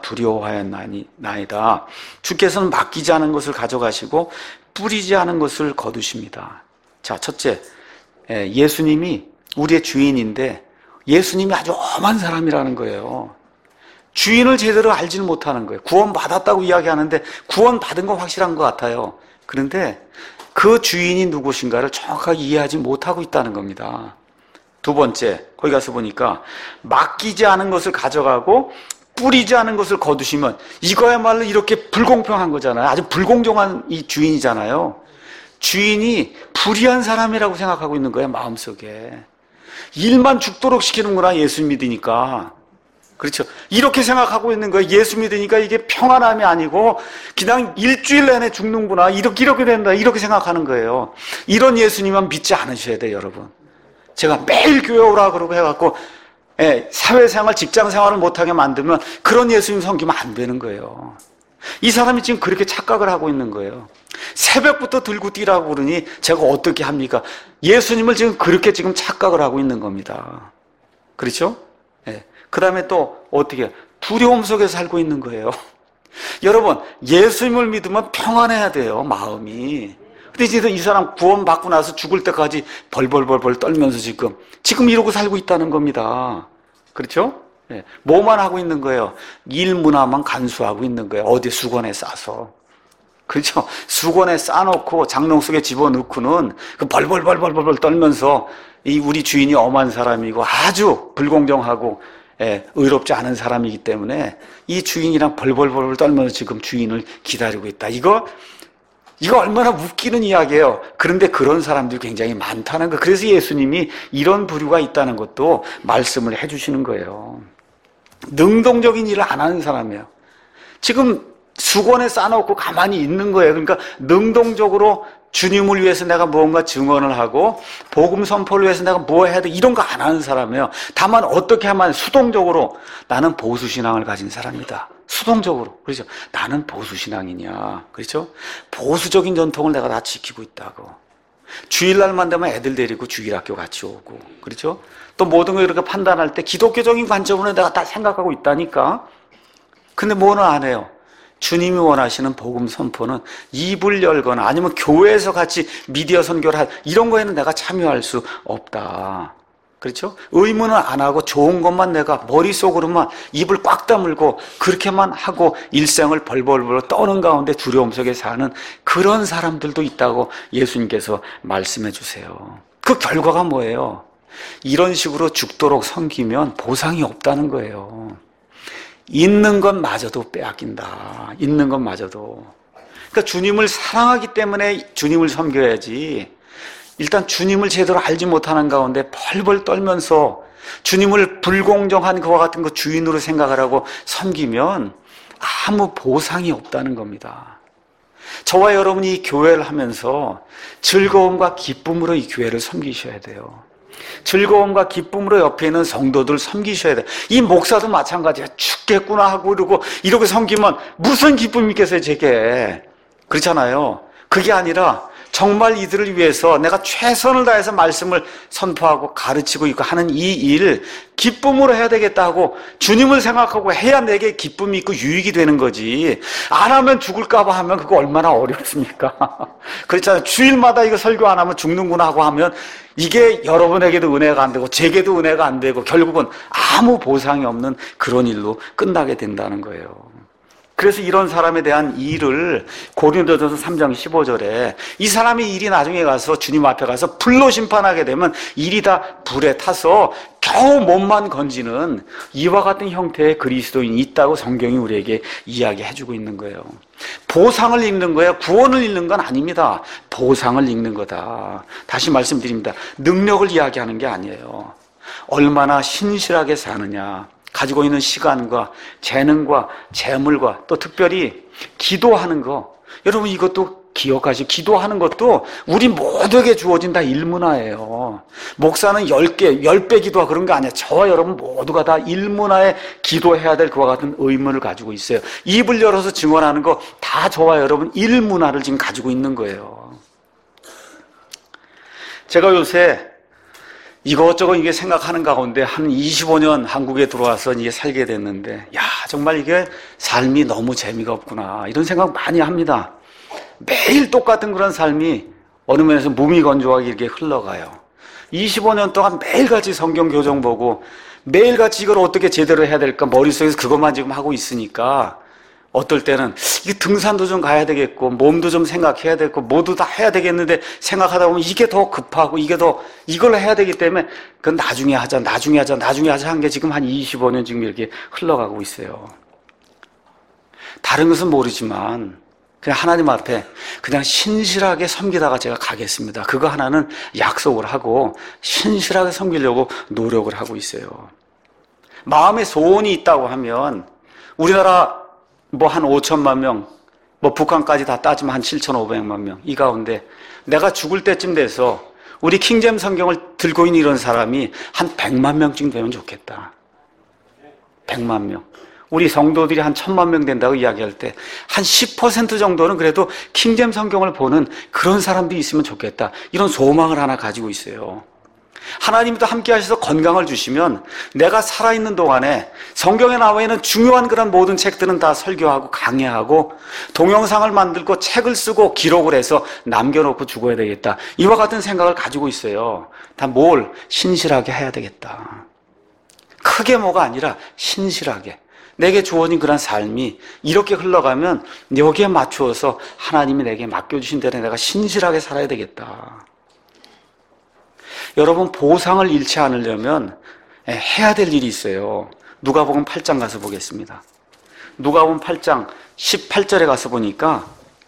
두려워하였나이다. 주께서는 맡기지 않은 것을 가져가시고 뿌리지 않은 것을 거두십니다. 자, 첫째, 예수님이 우리의 주인인데 예수님이 아주 엄한 사람이라는 거예요. 주인을 제대로 알지는 못하는 거예요. 구원받았다고 이야기하는데 구원받은 건 확실한 것 같아요. 그런데 그 주인이 누구신가를 정확하게 이해하지 못하고 있다는 겁니다. 두 번째, 거기 가서 보니까 맡기지 않은 것을 가져가고 뿌리지 않은 것을 거두시면 이거야말로 이렇게 불공평한 거잖아요. 아주 불공정한 이 주인이잖아요. 주인이 불의한 사람이라고 생각하고 있는 거예요, 마음속에. 일만 죽도록 시키는구나, 예수 믿으니까. 그렇죠. 이렇게 생각하고 있는 거예요. 예수 믿으니까 이게 평안함이 아니고 그냥 일주일 내내 죽는구나. 이렇게 된다. 이렇게 생각하는 거예요. 이런 예수님만 믿지 않으셔야 돼요, 여러분. 제가 매일 교회 오라 그러고 해갖고 사회생활, 직장생활을 못하게 만들면 그런 예수님 섬기면 안 되는 거예요. 이 사람이 지금 그렇게 착각을 하고 있는 거예요. 새벽부터 들고 뛰라고 그러니 제가 어떻게 합니까? 예수님을 지금 그렇게 지금 착각을 하고 있는 겁니다. 그렇죠? 그 다음에 또 어떻게 두려움 속에 살고 있는 거예요. 여러분, 예수님을 믿으면 평안해야 돼요, 마음이. 근데 이제 이 사람 구원받고 나서 죽을 때까지 벌벌벌 떨면서 지금 이러고 살고 있다는 겁니다. 그렇죠? 뭐만 하고 있는 거예요? 일 문화만 간수하고 있는 거예요. 어디 수건에 싸서. 그렇죠? 수건에 싸놓고 장롱 속에 집어넣고는 그 벌벌 떨면서 이 우리 주인이 엄한 사람이고 아주 불공정하고 의롭지 않은 사람이기 때문에 이 주인이랑 벌벌 떨면서 지금 주인을 기다리고 있다. 이거 얼마나 웃기는 이야기예요. 그런데 그런 사람들이 굉장히 많다는 거. 그래서 예수님이 이런 부류가 있다는 것도 말씀을 해주시는 거예요. 능동적인 일을 안 하는 사람이에요. 지금 수건에 싸놓고 가만히 있는 거예요. 그러니까 능동적으로 주님을 위해서 내가 무언가 증언을 하고 복음 선포를 위해서 내가 뭐 해야 돼 이런 거 안 하는 사람이에요. 다만 어떻게 하면 수동적으로 나는 보수신앙을 가진 사람이다. 수동적으로. 그렇죠? 나는 보수신앙이냐. 그렇죠? 보수적인 전통을 내가 다 지키고 있다고. 주일날만 되면 애들 데리고 주일학교 같이 오고. 그렇죠? 또 모든 걸 이렇게 판단할 때 기독교적인 관점으로 내가 다 생각하고 있다니까. 근데 뭐는 안 해요. 주님이 원하시는 복음 선포는 입을 열거나 아니면 교회에서 같이 미디어 선교를 할 이런 거에는 내가 참여할 수 없다. 그렇죠? 의무는 안 하고 좋은 것만 내가 머릿속으로만 입을 꽉 다물고 그렇게만 하고 일생을 벌벌벌 떠는 가운데 두려움 속에 사는 그런 사람들도 있다고 예수님께서 말씀해 주세요. 그 결과가 뭐예요? 이런 식으로 죽도록 섬기면 보상이 없다는 거예요. 있는 것마저도 빼앗긴다. 있는 것마저도. 그러니까 주님을 사랑하기 때문에 주님을 섬겨야지. 일단 주님을 제대로 알지 못하는 가운데 벌벌 떨면서 주님을 불공정한 그와 같은 거 주인으로 생각을 하고 섬기면 아무 보상이 없다는 겁니다. 저와 여러분이 이 교회를 하면서 즐거움과 기쁨으로 이 교회를 섬기셔야 돼요. 즐거움과 기쁨으로 옆에 있는 성도들 섬기셔야 돼요. 이 목사도 마찬가지야. 죽겠구나 하고 이렇게 섬기면 무슨 기쁨이 있겠어요, 제게. 그렇잖아요. 그게 아니라 정말 이들을 위해서 내가 최선을 다해서 말씀을 선포하고 가르치고 있고 하는 이 일 기쁨으로 해야 되겠다고 주님을 생각하고 해야 내게 기쁨이 있고 유익이 되는 거지. 안 하면 죽을까 봐 하면 그거 얼마나 어렵습니까? 그렇잖아요. 주일마다 이거 설교 안 하면 죽는구나 하고 하면 이게 여러분에게도 은혜가 안 되고 제게도 은혜가 안 되고 결국은 아무 보상이 없는 그런 일로 끝나게 된다는 거예요. 그래서 이런 사람에 대한 일을 고린도전서 3장 15절에 이 사람의 일이 나중에 가서 주님 앞에 가서 불로 심판하게 되면 일이 다 불에 타서 겨우 몸만 건지는 이와 같은 형태의 그리스도인이 있다고 성경이 우리에게 이야기해주고 있는 거예요. 보상을 읽는 거예요. 구원을 읽는 건 아닙니다. 보상을 읽는 거다. 다시 말씀드립니다. 능력을 이야기하는 게 아니에요. 얼마나 신실하게 사느냐, 가지고 있는 시간과 재능과 재물과 또 특별히 기도하는 거, 여러분 이것도 기억하시고 기도하는 것도 우리 모두에게 주어진 다 일문화예요. 목사는 10배 기도하 그런 거 아니야. 저와 여러분 모두가 다 일문화에 기도해야 될 그와 같은 의무를 가지고 있어요. 입을 열어서 증언하는 거 다 저와 여러분 일문화를 지금 가지고 있는 거예요. 제가 요새 이것저것 이게 생각하는 가운데 한 25년 한국에 들어와서 이게 살게 됐는데, 야, 정말 이게 삶이 너무 재미가 없구나. 이런 생각 많이 합니다. 매일 똑같은 그런 삶이 어느 면에서 무미건조하게 이렇게 흘러가요. 25년 동안 매일같이 성경 교정 보고 매일같이 이걸 어떻게 제대로 해야 될까 머릿속에서 그것만 지금 하고 있으니까 어떨 때는 이게 등산도 좀 가야 되겠고 몸도 좀 생각해야 되고 모두 다 해야 되겠는데 생각하다 보면 이게 더 급하고 이게 더 이걸 해야 되기 때문에 그건 나중에 하자 한 게 지금 한 25년 지금 이렇게 흘러가고 있어요. 다른 것은 모르지만 그냥 하나님 앞에 그냥 신실하게 섬기다가 제가 가겠습니다. 그거 하나는 약속을 하고 신실하게 섬기려고 노력을 하고 있어요. 마음에 소원이 있다고 하면 우리나라 뭐 한 5천만 명, 뭐 북한까지 다 따지면 한 7,500만 명, 이 가운데 내가 죽을 때쯤 돼서 우리 킹제임 성경을 들고 있는 이런 사람이 한 100만 명쯤 되면 좋겠다. 100만 명. 우리 성도들이 한 1,000만 명 된다고 이야기할 때 한 10% 정도는 그래도 킹제임 성경을 보는 그런 사람들이 있으면 좋겠다. 이런 소망을 하나 가지고 있어요. 하나님도 함께 하셔서 건강을 주시면 내가 살아있는 동안에 성경에 나와 있는 중요한 그런 모든 책들은 다 설교하고 강해하고 동영상을 만들고 책을 쓰고 기록을 해서 남겨놓고 죽어야 되겠다. 이와 같은 생각을 가지고 있어요. 다 뭘 신실하게 해야 되겠다. 크게 뭐가 아니라 신실하게. 내게 주어진 그런 삶이 이렇게 흘러가면 여기에 맞추어서 하나님이 내게 맡겨주신 대로 내가 신실하게 살아야 되겠다. 여러분 보상을 잃지 않으려면 해야 될 일이 있어요. 누가복음 8장 가서 보겠습니다. 누가복음 8장 18절에 가서 보니까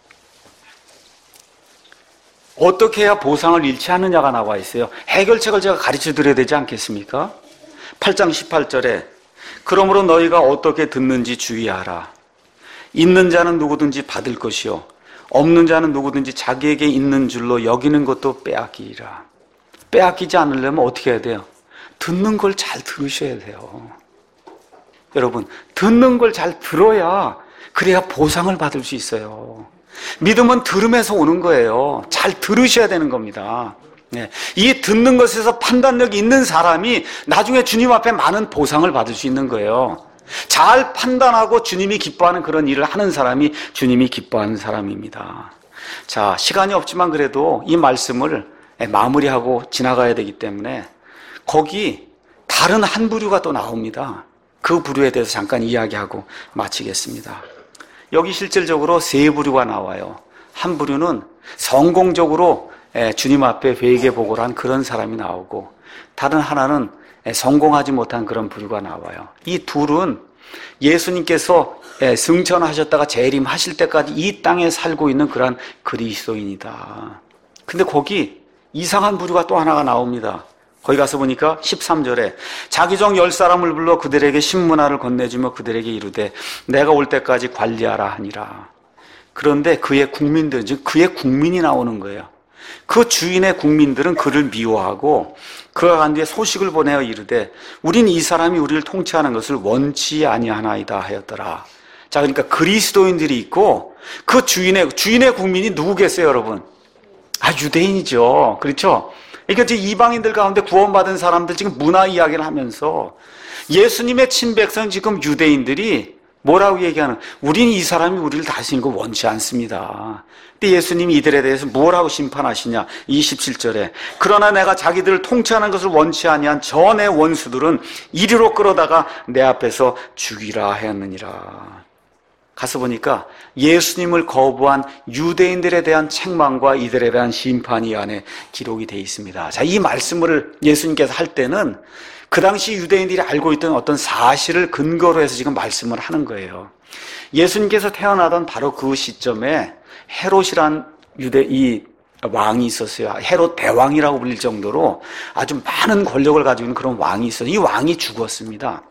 어떻게 해야 보상을 잃지 않느냐가 나와 있어요. 해결책을 제가 가르쳐 드려야 되지 않겠습니까? 8장 18절에 그러므로 너희가 어떻게 듣는지 주의하라. 있는 자는 누구든지 받을 것이요 없는 자는 누구든지 자기에게 있는 줄로 여기는 것도 빼앗기리라. 빼앗기지 않으려면 어떻게 해야 돼요? 듣는 걸 잘 들으셔야 돼요. 여러분, 듣는 걸 잘 들어야 그래야 보상을 받을 수 있어요. 믿음은 들음에서 오는 거예요. 잘 들으셔야 되는 겁니다. 네. 이 듣는 것에서 판단력이 있는 사람이 나중에 주님 앞에 많은 보상을 받을 수 있는 거예요. 잘 판단하고 주님이 기뻐하는 그런 일을 하는 사람이 주님이 기뻐하는 사람입니다. 자, 시간이 없지만 그래도 이 말씀을 마무리하고 지나가야 되기 때문에 거기 다른 한 부류가 또 나옵니다. 그 부류에 대해서 잠깐 이야기하고 마치겠습니다. 여기 실질적으로 세 부류가 나와요. 한 부류는 성공적으로 주님 앞에 회개보고를 한 그런 사람이 나오고 다른 하나는 성공하지 못한 그런 부류가 나와요. 이 둘은 예수님께서 승천하셨다가 재림하실 때까지 이 땅에 살고 있는 그런 그리스도인이다. 근데 거기 이상한 부류가 또 하나가 나옵니다. 거기 가서 보니까 13절에 자기 종 10사람을 불러 그들에게 신문화를 건네주며 그들에게 이르되 내가 올 때까지 관리하라 하니라. 그런데 그의 국민들, 즉 그의 국민이 나오는 거예요. 그 주인의 국민들은 그를 미워하고 그가 간 뒤에 소식을 보내어 이르되 우린 이 사람이 우리를 통치하는 것을 원치 아니하나이다 하였더라. 자, 그러니까 그리스도인들이 있고 그 주인의 국민이 누구겠어요, 여러분? 유대인이죠. 그렇죠? 그러니까 지금 이방인들 가운데 구원받은 사람들 지금 문화 이야기를 하면서 예수님의 친백성 지금 유대인들이 뭐라고 얘기하는, 우리는 이 사람이 우리를 다스리는 거 원치 않습니다. 근데 예수님이 이들에 대해서 뭐라고 심판하시냐? 27절에 그러나 내가 자기들을 통치하는 것을 원치 아니한 저 내 원수들은 이리로 끌어다가 내 앞에서 죽이라 하였느니라. 가서 보니까 예수님을 거부한 유대인들에 대한 책망과 이들에 대한 심판이 이 안에 기록이 되어 있습니다. 자, 이 말씀을 예수님께서 할 때는 그 당시 유대인들이 알고 있던 어떤 사실을 근거로 해서 지금 말씀을 하는 거예요. 예수님께서 태어나던 바로 그 시점에 헤롯이란 이 왕이 있었어요. 헤롯 대왕이라고 불릴 정도로 아주 많은 권력을 가지고 있는 그런 왕이 있어요. 이 왕이 죽었습니다.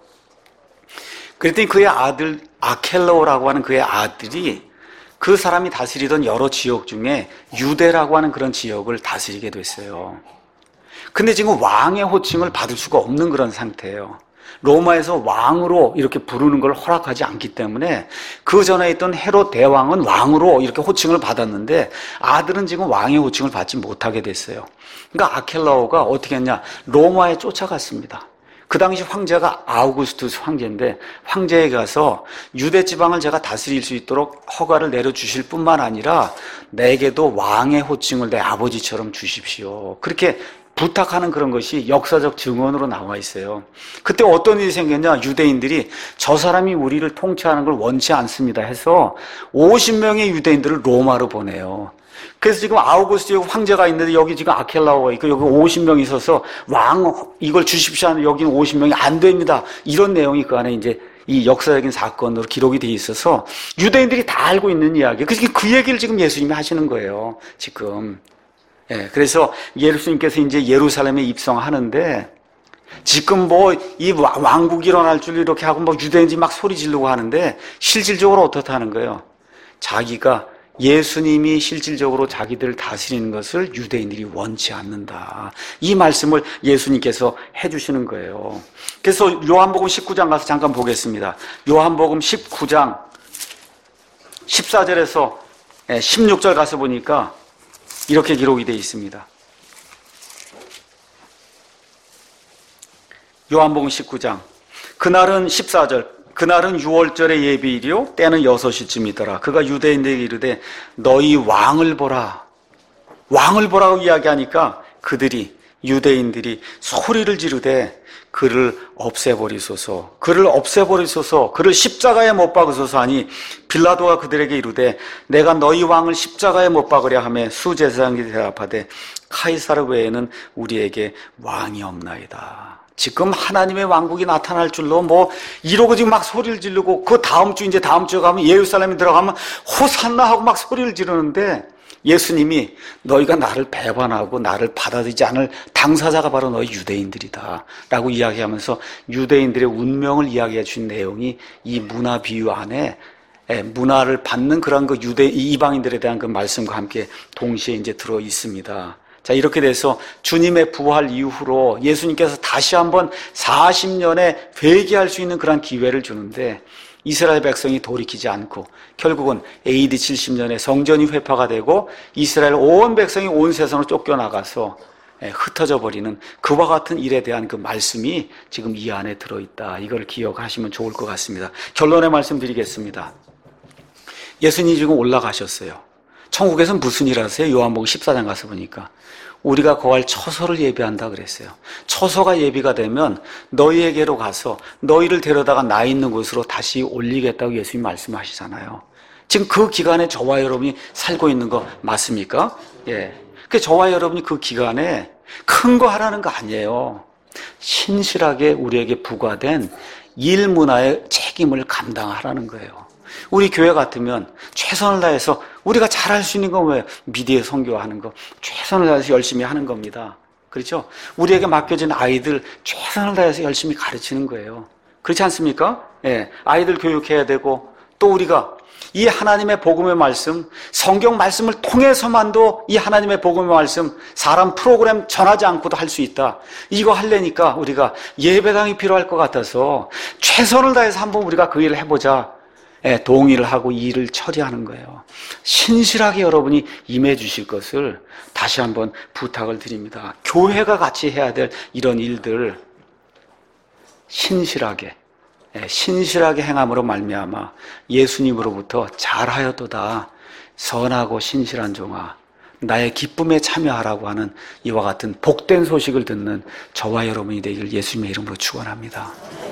그랬더니 그의 아들 아켈라오라고 하는 그의 아들이 그 사람이 다스리던 여러 지역 중에 유대라고 하는 그런 지역을 다스리게 됐어요. 근데 지금 왕의 호칭을 받을 수가 없는 그런 상태예요. 로마에서 왕으로 이렇게 부르는 걸 허락하지 않기 때문에 그 전에 있던 헤롯 대왕은 왕으로 이렇게 호칭을 받았는데 아들은 지금 왕의 호칭을 받지 못하게 됐어요. 그러니까 아켈라오가 어떻게 했냐? 로마에 쫓아갔습니다. 그 당시 황제가 아우구스투스 황제인데 황제에 가서 유대 지방을 제가 다스릴 수 있도록 허가를 내려주실 뿐만 아니라 내게도 왕의 호칭을 내 아버지처럼 주십시오. 그렇게 부탁하는 그런 것이 역사적 증언으로 나와 있어요. 그때 어떤 일이 생겼냐? 유대인들이 저 사람이 우리를 통치하는 걸 원치 않습니다 해서 50명의 유대인들을 로마로 보내요. 그래서 지금 아우구스트 황제가 있는데 여기 지금 아켈라오가 있고 여기 50명이 있어서 왕 이걸 주십시오 하는 여기는 50명이 안 됩니다. 이런 내용이 그 안에 이제 이 역사적인 사건으로 기록이 돼 있어서 유대인들이 다 알고 있는 이야기. 그 얘기를 지금 예수님이 하시는 거예요. 지금. 예, 그래서 예수님께서 이제 예루살렘에 입성하는데 지금 뭐 이 왕국이 일어날 줄 이렇게 하고 뭐 유대인들이 막 소리 지르고 하는데 실질적으로 어떻다는 거예요? 자기가 예수님이 실질적으로 자기들을 다스리는 것을 유대인들이 원치 않는다. 이 말씀을 예수님께서 해주시는 거예요. 그래서 요한복음 19장 가서 잠깐 보겠습니다. 요한복음 19장 14절에서 16절 가서 보니까 이렇게 기록이 되어 있습니다. 요한복음 19장 그날은 14절 그날은 6월절의 예비일이요 때는 6시쯤이더라. 그가 유대인들에게 이르되 너희 왕을 보라. 왕을 보라고 이야기하니까 유대인들이 소리를 지르되 그를 없애버리소서 그를 십자가에 못 박으소서 하니 빌라도가 그들에게 이르되 내가 너희 왕을 십자가에 못 박으려 하며 수제사장들이 대답하되 카이사르 외에는 우리에게 왕이 없나이다. 지금 하나님의 왕국이 나타날 줄로 뭐 이러고 지금 막 소리를 지르고 그 다음 주에 가면 예루살렘에 들어가면 호산나 하고 막 소리를 지르는데 예수님이 너희가 나를 배반하고 나를 받아들이지 않을 당사자가 바로 너희 유대인들이다 라고 이야기하면서 유대인들의 운명을 이야기해 주신 내용이 이 문화 비유 안에 문화를 받는 그런 그 이방인들에 대한 그 말씀과 함께 동시에 이제 들어 있습니다. 자, 이렇게 돼서 주님의 부활 이후로 예수님께서 다시 한번 40년에 회개할 수 있는 그런 기회를 주는데 이스라엘 백성이 돌이키지 않고 결국은 AD 70년에 성전이 회파가 되고 이스라엘 온 백성이 온 세상으로 쫓겨나가서 흩어져 버리는 그와 같은 일에 대한 그 말씀이 지금 이 안에 들어있다. 이걸 기억하시면 좋을 것 같습니다. 결론의 말씀 드리겠습니다. 예수님이 지금 올라가셨어요. 천국에서는 무슨 일 하세요? 요한복음 14장 가서 보니까 우리가 거할 처소를 예비한다 그랬어요. 처소가 예비가 되면 너희에게로 가서 너희를 데려다가 나 있는 곳으로 다시 올리겠다고 예수님이 말씀하시잖아요. 지금 그 기간에 저와 여러분이 살고 있는 거 맞습니까? 예. 그 저와 여러분이 그 기간에 큰 거 하라는 거 아니에요. 신실하게 우리에게 부과된 일 문화의 책임을 감당하라는 거예요. 우리 교회 같으면 최선을 다해서 우리가 잘할 수 있는 건 뭐예요? 미디어 선교하는 거 최선을 다해서 열심히 하는 겁니다. 그렇죠? 우리에게 맡겨진 아이들 최선을 다해서 열심히 가르치는 거예요. 그렇지 않습니까? 예, 아이들 교육해야 되고 또 우리가 이 하나님의 복음의 말씀, 성경 말씀을 통해서만도 이 하나님의 복음의 말씀 사람 프로그램 전하지 않고도 할 수 있다. 이거 하려니까 우리가 예배당이 필요할 것 같아서 최선을 다해서 한번 우리가 그 일을 해보자. 동의를 하고 이 일을 처리하는 거예요. 신실하게 여러분이 임해 주실 것을 다시 한번 부탁을 드립니다. 교회가 같이 해야 될 이런 일들 신실하게 행함으로 말미암아 예수님으로부터 잘하였도다 선하고 신실한 종아 나의 기쁨에 참여하라고 하는 이와 같은 복된 소식을 듣는 저와 여러분이 되길 예수님의 이름으로 축원합니다.